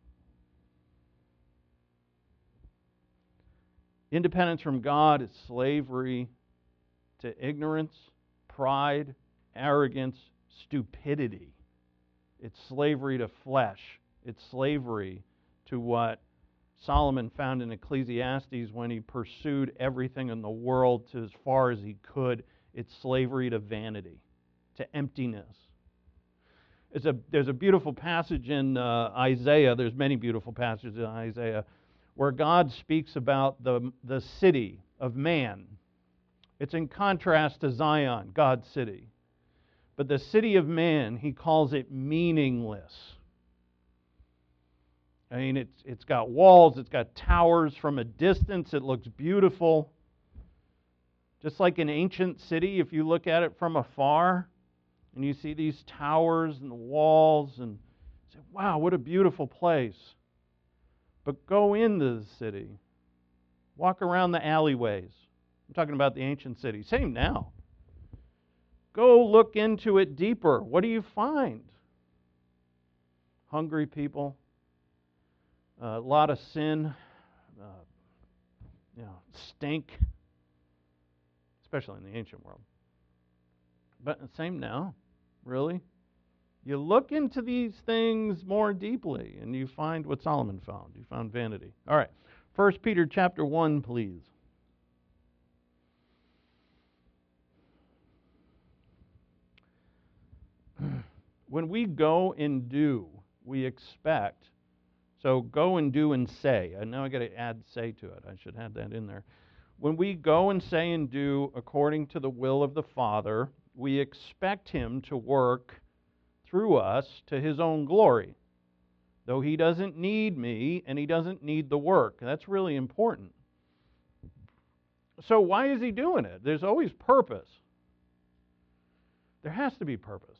Independence from God is slavery to ignorance, pride, arrogance, stupidity. It's slavery to flesh. It's slavery to what Solomon found in Ecclesiastes when he pursued everything in the world to as far as he could. It's slavery to vanity, to emptiness. There's a beautiful passage in Isaiah. There's many beautiful passages in Isaiah where God speaks about the city of man. It's in contrast to Zion, God's city. But the city of man, he calls it meaningless. I mean, it's got walls, it's got towers. From a distance, it looks beautiful. Just like an ancient city, if you look at it from afar, and you see these towers and the walls, and say, wow, what a beautiful place. But go into the city. Walk around the alleyways. I'm talking about the ancient city. Same now. Go look into it deeper. What do you find? Hungry people. A lot of sin. Stink. Especially in the ancient world. But same now. Really? You look into these things more deeply, and you find what Solomon found. You found vanity. All right. 1 Peter chapter 1, please. When we go and do, we expect. So go and do and say. And now I got to add say to it. I should add that in there. When we go and say and do according to the will of the Father, we expect Him to work through us to His own glory. Though He doesn't need me and He doesn't need the work. That's really important. So why is He doing it? There's always purpose. There has to be purpose.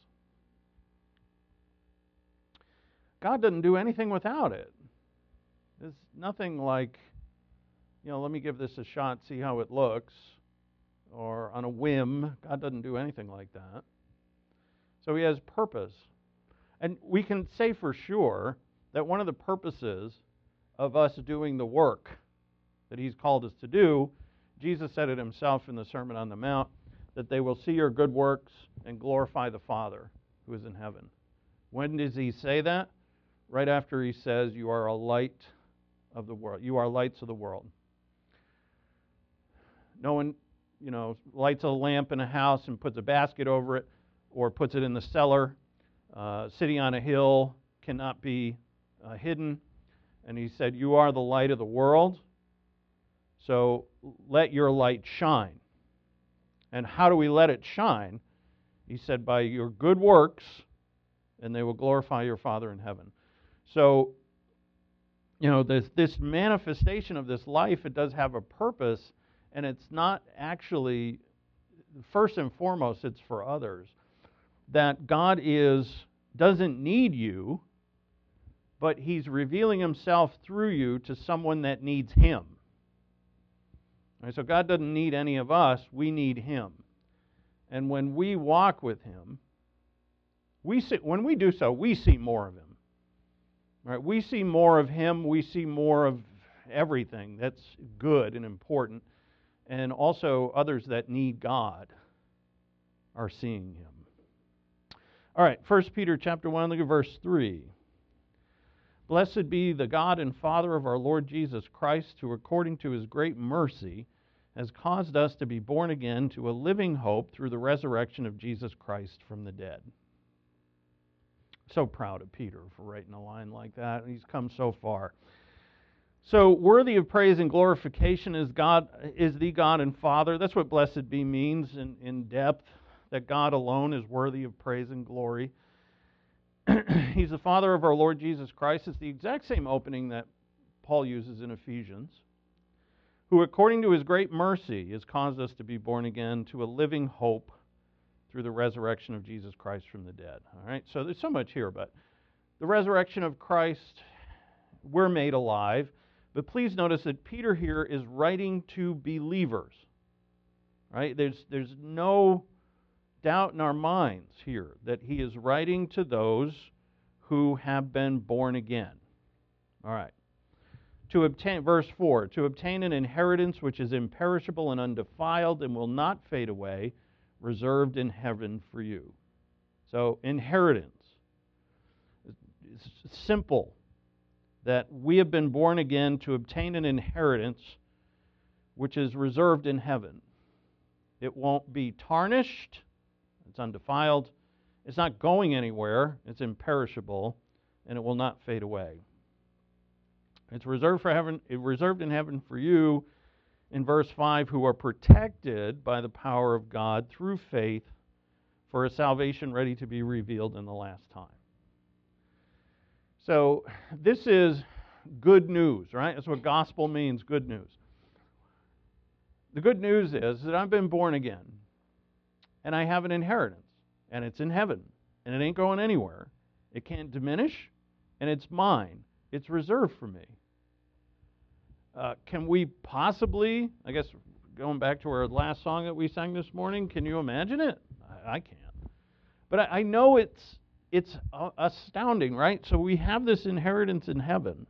God doesn't do anything without it. There's nothing like, let me give this a shot, see how it looks, or on a whim. God doesn't do anything like that. So He has purpose. And we can say for sure that one of the purposes of us doing the work that He's called us to do, Jesus said it Himself in the Sermon on the Mount, that they will see your good works and glorify the Father who is in heaven. When does He say that? Right after He says, you are a light of the world. You are lights of the world. No one, lights a lamp in a house and puts a basket over it or puts it in the cellar. City on a hill cannot be hidden. And He said, you are the light of the world. So let your light shine. And how do we let it shine? He said, by your good works, and they will glorify your Father in heaven. So, this manifestation of this life, it does have a purpose, and it's not actually, first and foremost, it's for others. That God doesn't need you, but He's revealing Himself through you to someone that needs Him. Right, so God doesn't need any of us, we need Him. And when we walk with Him, when we do so, we see more of Him. Right? We see more of Him, we see more of everything that's good and important. And also others that need God are seeing Him. All right, 1 Peter chapter 1, look at verse 3. Blessed be the God and Father of our Lord Jesus Christ, who according to His great mercy has caused us to be born again to a living hope through the resurrection of Jesus Christ from the dead. So proud of Peter for writing a line like that. He's come so far. So worthy of praise and glorification is the God and Father. That's what blessed be means in depth, that God alone is worthy of praise and glory. He's the Father of our Lord Jesus Christ. It's the exact same opening that Paul uses in Ephesians, who according to his great mercy has caused us to be born again to a living hope through the resurrection of Jesus Christ from the dead. All right, so there's so much here, but the resurrection of Christ, we're made alive. But please notice that Peter here is writing to believers. Right? There's no doubt in our minds here that he is writing to those who have been born again. All right. To obtain, verse 4, to obtain an inheritance which is imperishable and undefiled and will not fade away, reserved in heaven for you. So, inheritance. It's simple that we have been born again to obtain an inheritance which is reserved in heaven. It won't be tarnished. It's undefiled. It's not going anywhere. It's imperishable, and it will not fade away. It's reserved for heaven, reserved in heaven for you, in verse 5, who are protected by the power of God through faith for a salvation ready to be revealed in the last time. So this is good news, right? That's what gospel means, good news. The good news is that I've been born again, and I have an inheritance, and it's in heaven, and it ain't going anywhere. It can't diminish, and it's mine. It's reserved for me. Can we possibly, I guess going back to our last song that we sang this morning, can you imagine it? I can't. But I know it's astounding, right? So we have this inheritance in heaven.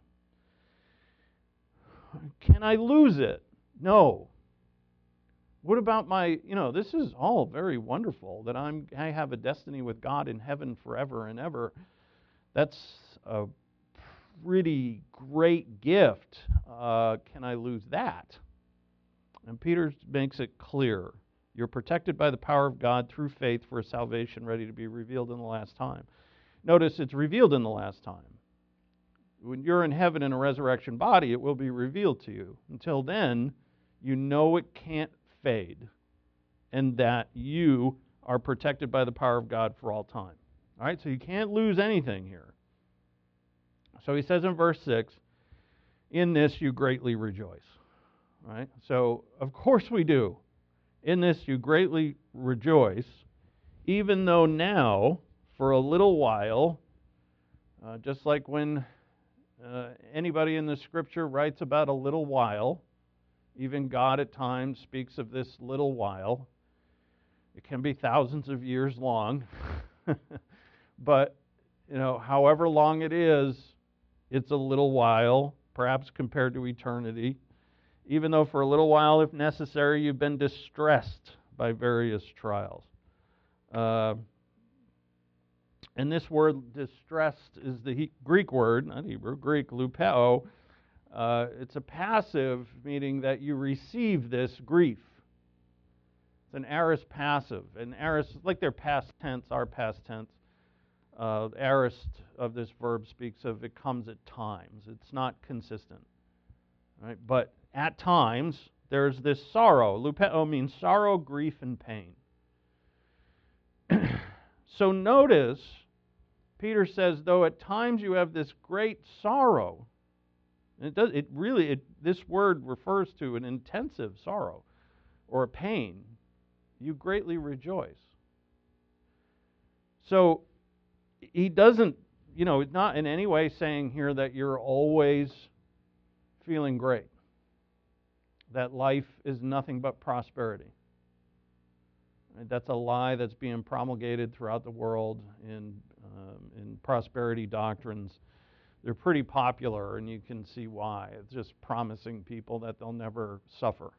Can I lose it? No. What about this is all very wonderful, that I have a destiny with God in heaven forever and ever. That's a pretty great gift. Can I lose that? And Peter makes it clear. You're protected by the power of God through faith for a salvation ready to be revealed in the last time. Notice it's revealed in the last time. When you're in heaven in a resurrection body, it will be revealed to you. Until then, you know it can't fade, and that you are protected by the power of God for all time. All right, so you can't lose anything here. So he says in verse 6, in this you greatly rejoice. All right, so of course we do. In this you greatly rejoice, even though now, for a little while, just like when anybody in the Scripture writes about a little while, even God at times speaks of this little while. It can be thousands of years long, but however long it is, it's a little while, perhaps compared to eternity. Even though for a little while, if necessary, you've been distressed by various trials. And this word distressed is the Greek word, not Hebrew, Greek, lupeo. It's a passive, meaning that you receive this grief. It's an aorist passive. And aorist, like their past tense, our past tense, aorist of this verb speaks of it comes at times. It's not consistent. Right? But at times, there's this sorrow. Lupeo means sorrow, grief, and pain. So notice, Peter says, though at times you have this great sorrow, and this word refers to an intensive sorrow or a pain, you greatly rejoice. So he doesn't, not in any way saying here that you're always feeling great, that life is nothing but prosperity. That's a lie that's being promulgated throughout the world in prosperity doctrines. They're pretty popular, and you can see why. It's just promising people that they'll never suffer.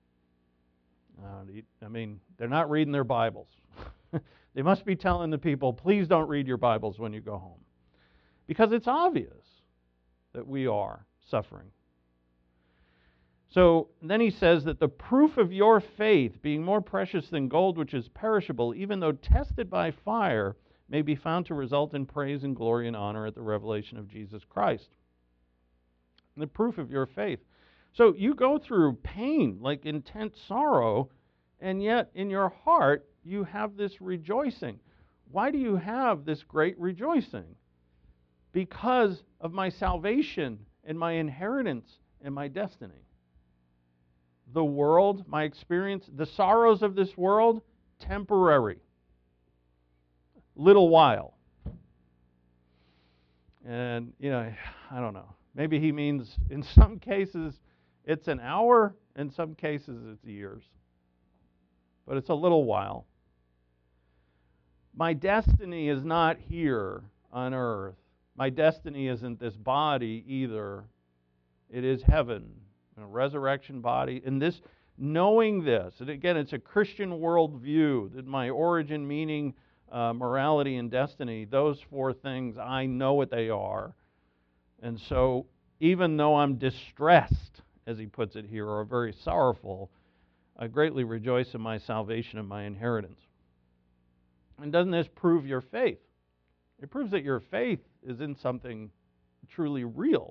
They're not reading their Bibles. They must be telling the people, please don't read your Bibles when you go home. Because it's obvious that we are suffering. So then he says that the proof of your faith, being more precious than gold which is perishable, even though tested by fire, may be found to result in praise and glory and honor at the revelation of Jesus Christ. the proof of your faith. So you go through pain, like intense sorrow, and yet in your heart you have this rejoicing. Why do you have this great rejoicing? Because of my salvation and my inheritance and my destiny. The world, my experience, the sorrows of this world, temporary. Little while. And, I don't know. Maybe he means in some cases it's an hour, in some cases it's years. But it's a little while. My destiny is not here on earth. My destiny isn't this body either. It is heaven, a resurrection body. And this, knowing this, and again, it's a Christian worldview, that my origin, meaning, morality, and destiny, those four things, I know what they are. And so, even though I'm distressed, as he puts it here, or very sorrowful, I greatly rejoice in my salvation and my inheritance. And doesn't this prove your faith? It proves that your faith is in something truly real.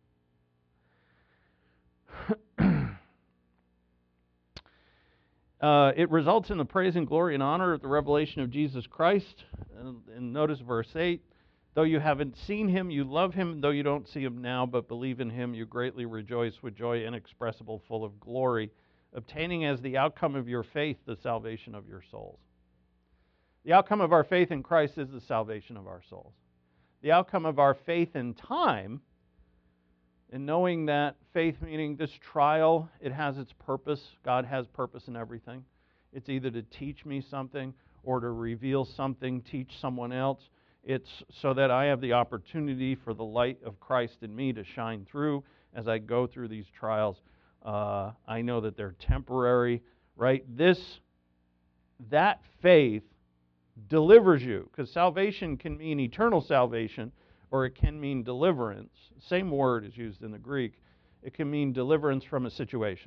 It results in the praise and glory and honor of the revelation of Jesus Christ. And notice verse 8, though you haven't seen him, you love him. Though you don't see him now, but believe in him, you greatly rejoice with joy inexpressible, full of glory, obtaining as the outcome of your faith the salvation of your souls. The outcome of our faith in Christ is the salvation of our souls. The outcome of our faith in time, and knowing that faith, meaning this trial, it has its purpose. God has purpose in everything. It's either to teach me something or to reveal something, teach someone else. It's so that I have the opportunity for the light of Christ in me to shine through as I go through these trials. I know that they're temporary, right? That faith delivers you, because salvation can mean eternal salvation, or it can mean deliverance. Same word is used in the Greek. It can mean deliverance from a situation.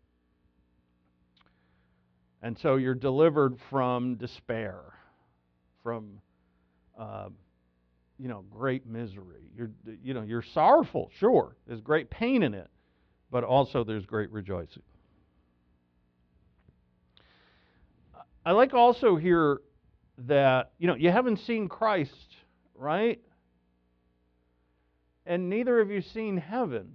And so you're delivered from despair, from great misery. You're sorrowful, sure. There's great pain in it, but also there's great rejoicing. I like also here that, you haven't seen Christ, right? And neither have you seen heaven.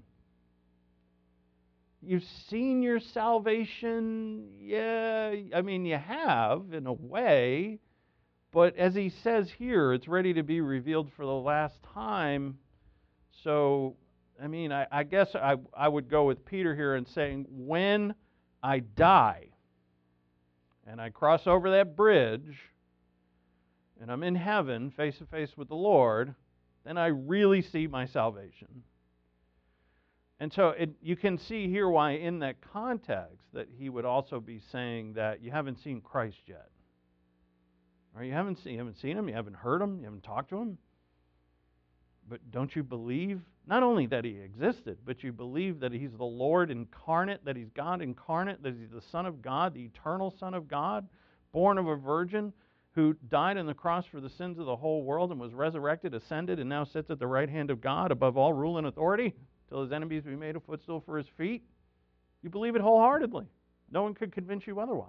You've seen your salvation, yeah, you have, in a way, but as he says here, it's ready to be revealed for the last time. So, I guess I would go with Peter here in saying, when I die, and I cross over that bridge, and I'm in heaven, face to face with the Lord, then I really see my salvation. And so you can see here why in that context that he would also be saying that you haven't seen Christ yet. Right? You haven't seen him, you haven't heard him, you haven't talked to him. But don't you believe, not only that he existed, but you believe that he's the Lord incarnate, that he's God incarnate, that he's the Son of God, the eternal Son of God, born of a virgin, who died on the cross for the sins of the whole world and was resurrected, ascended, and now sits at the right hand of God above all rule and authority, till his enemies be made a footstool for his feet. You believe it wholeheartedly. No one could convince you otherwise.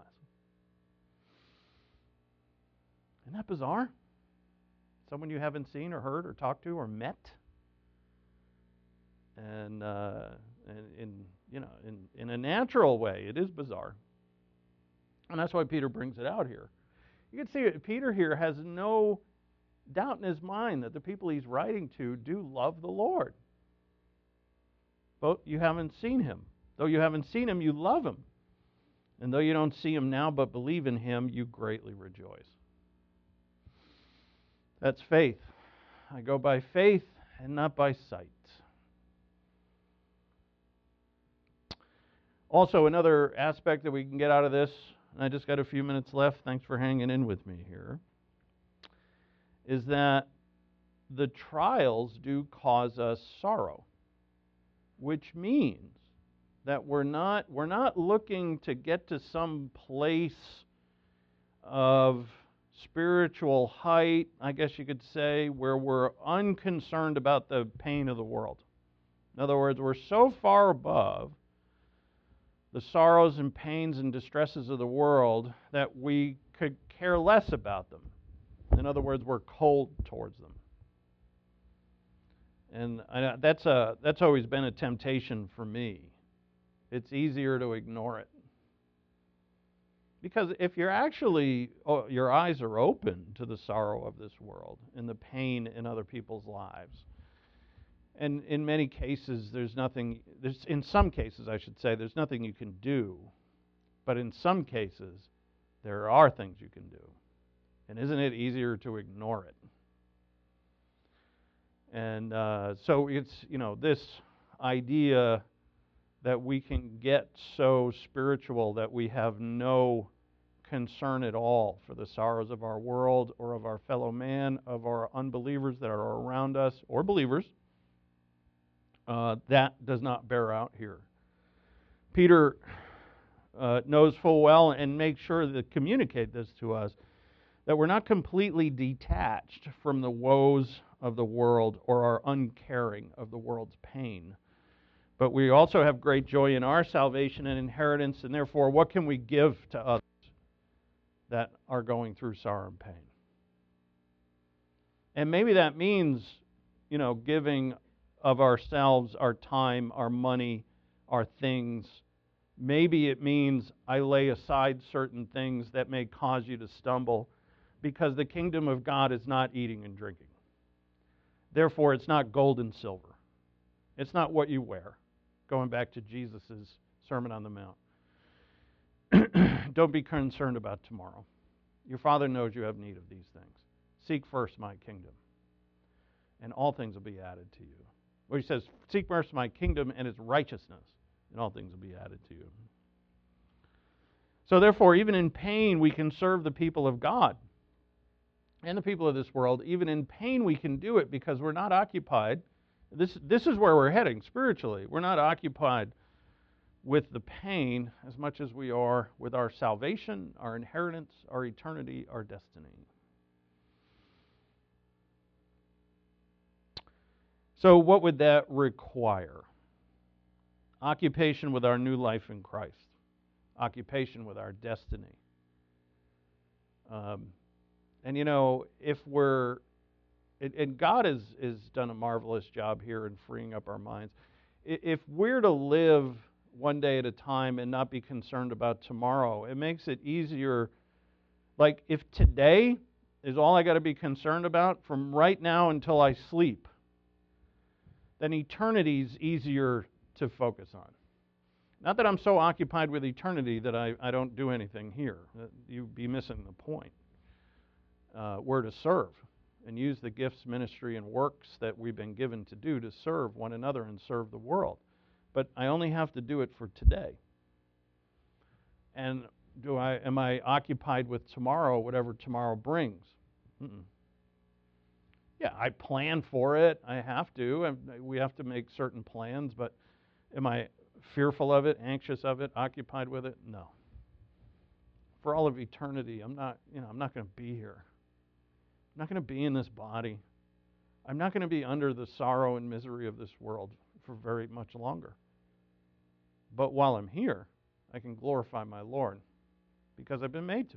Isn't that bizarre? Someone you haven't seen or heard or talked to or met, and in a natural way, it is bizarre, and that's why Peter brings it out here. You can see Peter here has no doubt in his mind that the people he's writing to do love the Lord. But you haven't seen him. Though you haven't seen him, you love him. And though you don't see him now but believe in him, you greatly rejoice. That's faith. I go by faith and not by sight. Also, another aspect that we can get out of this, and I just got a few minutes left, thanks for hanging in with me here, is that the trials do cause us sorrow, which means that we're not looking to get to some place of spiritual height, I guess you could say, where we're unconcerned about the pain of the world. In other words, we're so far above the sorrows and pains and distresses of the world that we could care less about them. In other words, we're cold towards them. And that's always been a temptation for me. It's easier to ignore it. Because if you're actually, your eyes are open to the sorrow of this world and the pain in other people's lives, and in many cases, in some cases, I should say, there's nothing you can do. But in some cases, there are things you can do. And isn't it easier to ignore it? And so it's, this idea that we can get so spiritual that we have no concern at all for the sorrows of our world or of our fellow man, of our unbelievers that are around us, or believers, that does not bear out here. Peter knows full well and makes sure to communicate this to us, that we're not completely detached from the woes of the world or our uncaring of the world's pain. But we also have great joy in our salvation and inheritance, and therefore, what can we give to others that are going through sorrow and pain? And maybe that means, giving of ourselves, our time, our money, our things. Maybe it means I lay aside certain things that may cause you to stumble, because the kingdom of God is not eating and drinking. Therefore, it's not gold and silver. It's not what you wear. Going back to Jesus' Sermon on the Mount. Don't be concerned about tomorrow. Your Father knows you have need of these things. Seek first my kingdom, and all things will be added to you. Where he says, seek first my kingdom and its righteousness, and all things will be added to you. So therefore, even in pain, we can serve the people of God and the people of this world. Even in pain, we can do it because we're not occupied. This is where we're heading spiritually. We're not occupied with the pain as much as we are with our salvation, our inheritance, our eternity, our destiny. So what would that require? Occupation with our new life in Christ. Occupation with our destiny. And if we're... And God has done a marvelous job here in freeing up our minds. If we're to live one day at a time and not be concerned about tomorrow, it makes it easier. Like if today is all I got to be concerned about from right now until I sleep, then eternity's easier to focus on. Not that I'm so occupied with eternity that I don't do anything here. You'd be missing the point. We're to serve and use the gifts, ministry, and works that we've been given to do to serve one another and serve the world. But I only have to do it for today. And am I occupied with tomorrow, whatever tomorrow brings? Yeah, I plan for it. I have to. We have to make certain plans, but am I fearful of it, anxious of it, occupied with it? No. For all of eternity, I'm not going to be here. I'm not going to be in this body. I'm not going to be under the sorrow and misery of this world for very much longer. But while I'm here, I can glorify my Lord because I've been made to.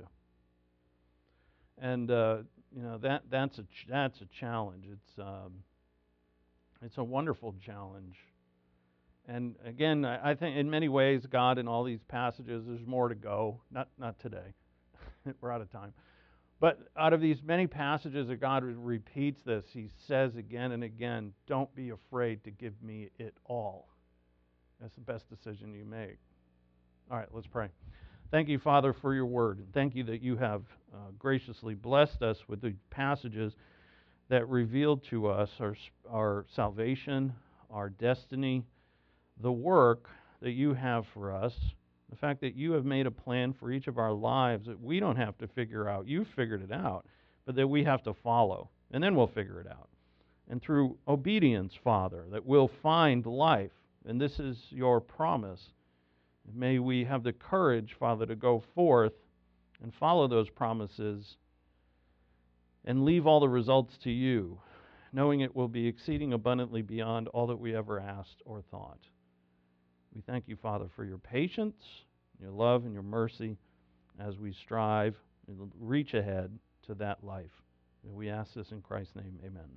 And that's a challenge. It's a wonderful challenge. And again, I think in many ways, God in all these passages, there's more to go. Not today. We're out of time. But out of these many passages that God repeats this, he says again and again, don't be afraid to give me it all. That's the best decision you make. All right, let's pray. Thank you, Father, for your word. And thank you that you have graciously blessed us with the passages that reveal to us our salvation, our destiny, the work that you have for us, the fact that you have made a plan for each of our lives that we don't have to figure out. You've figured it out, but that we have to follow, and then we'll figure it out. And through obedience, Father, that we'll find life, and this is your promise. May we have the courage, Father, to go forth and follow those promises and leave all the results to you knowing it will be exceeding abundantly beyond all that we ever asked or thought. We thank you, Father, for your patience, your love, and your mercy as we strive and reach ahead to that life. And we ask this in Christ's name, amen.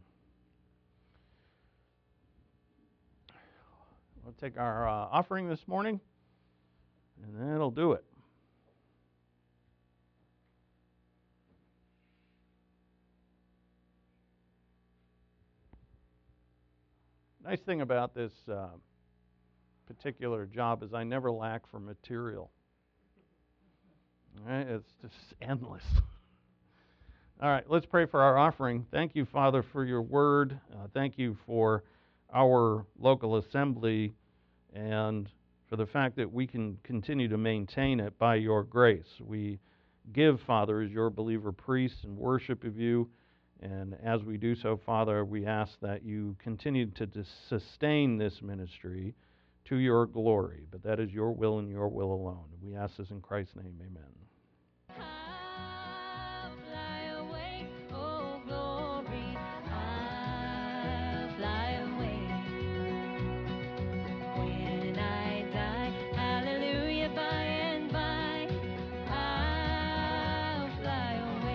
We'll take our offering this morning, and that'll do it. Nice thing about this particular job is I never lack for material. All right, it's just endless. All right, let's pray for our offering. Thank you, Father, for your word. Thank you for our local assembly and for the fact that we can continue to maintain it by your grace. We give, Father, as your believer priests and worship of you. And as we do so, Father, we ask that you continue to sustain this ministry to your glory. But that is your will and your will alone. We ask this in Christ's name, amen. I'll fly away, oh glory, I'll fly away. When I die, hallelujah, by and by, I'll fly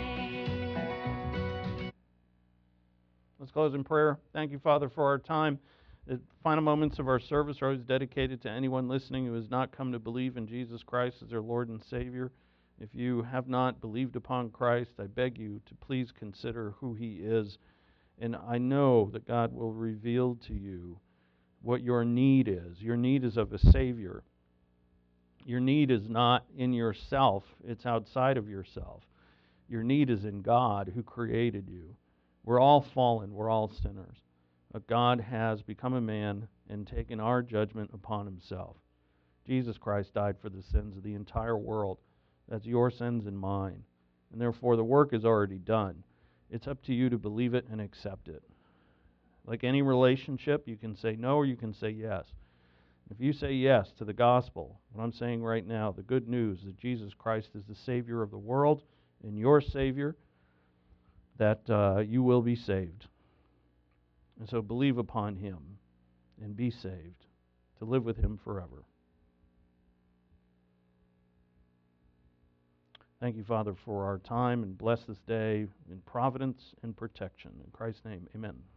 away. Let's close in prayer. Thank you, Father, for our time. The final moments of our service are always dedicated to anyone listening who has not come to believe in Jesus Christ as their Lord and Savior. If you have not believed upon Christ, I beg you to please consider who He is. And I know that God will reveal to you what your need is. Your need is of a Savior. Your need is not in yourself, it's outside of yourself. Your need is in God who created you. We're all fallen, we're all sinners. But God has become a man and taken our judgment upon Himself. Jesus Christ died for the sins of the entire world. That's your sins and mine. And therefore the work is already done. It's up to you to believe it and accept it. Like any relationship, you can say no or you can say yes. If you say yes to the gospel, what I'm saying right now, the good news that Jesus Christ is the Savior of the world and your Savior, that you will be saved. And so believe upon Him and be saved to live with Him forever. Thank you, Father, for our time, and bless this day in providence and protection. In Christ's name, amen.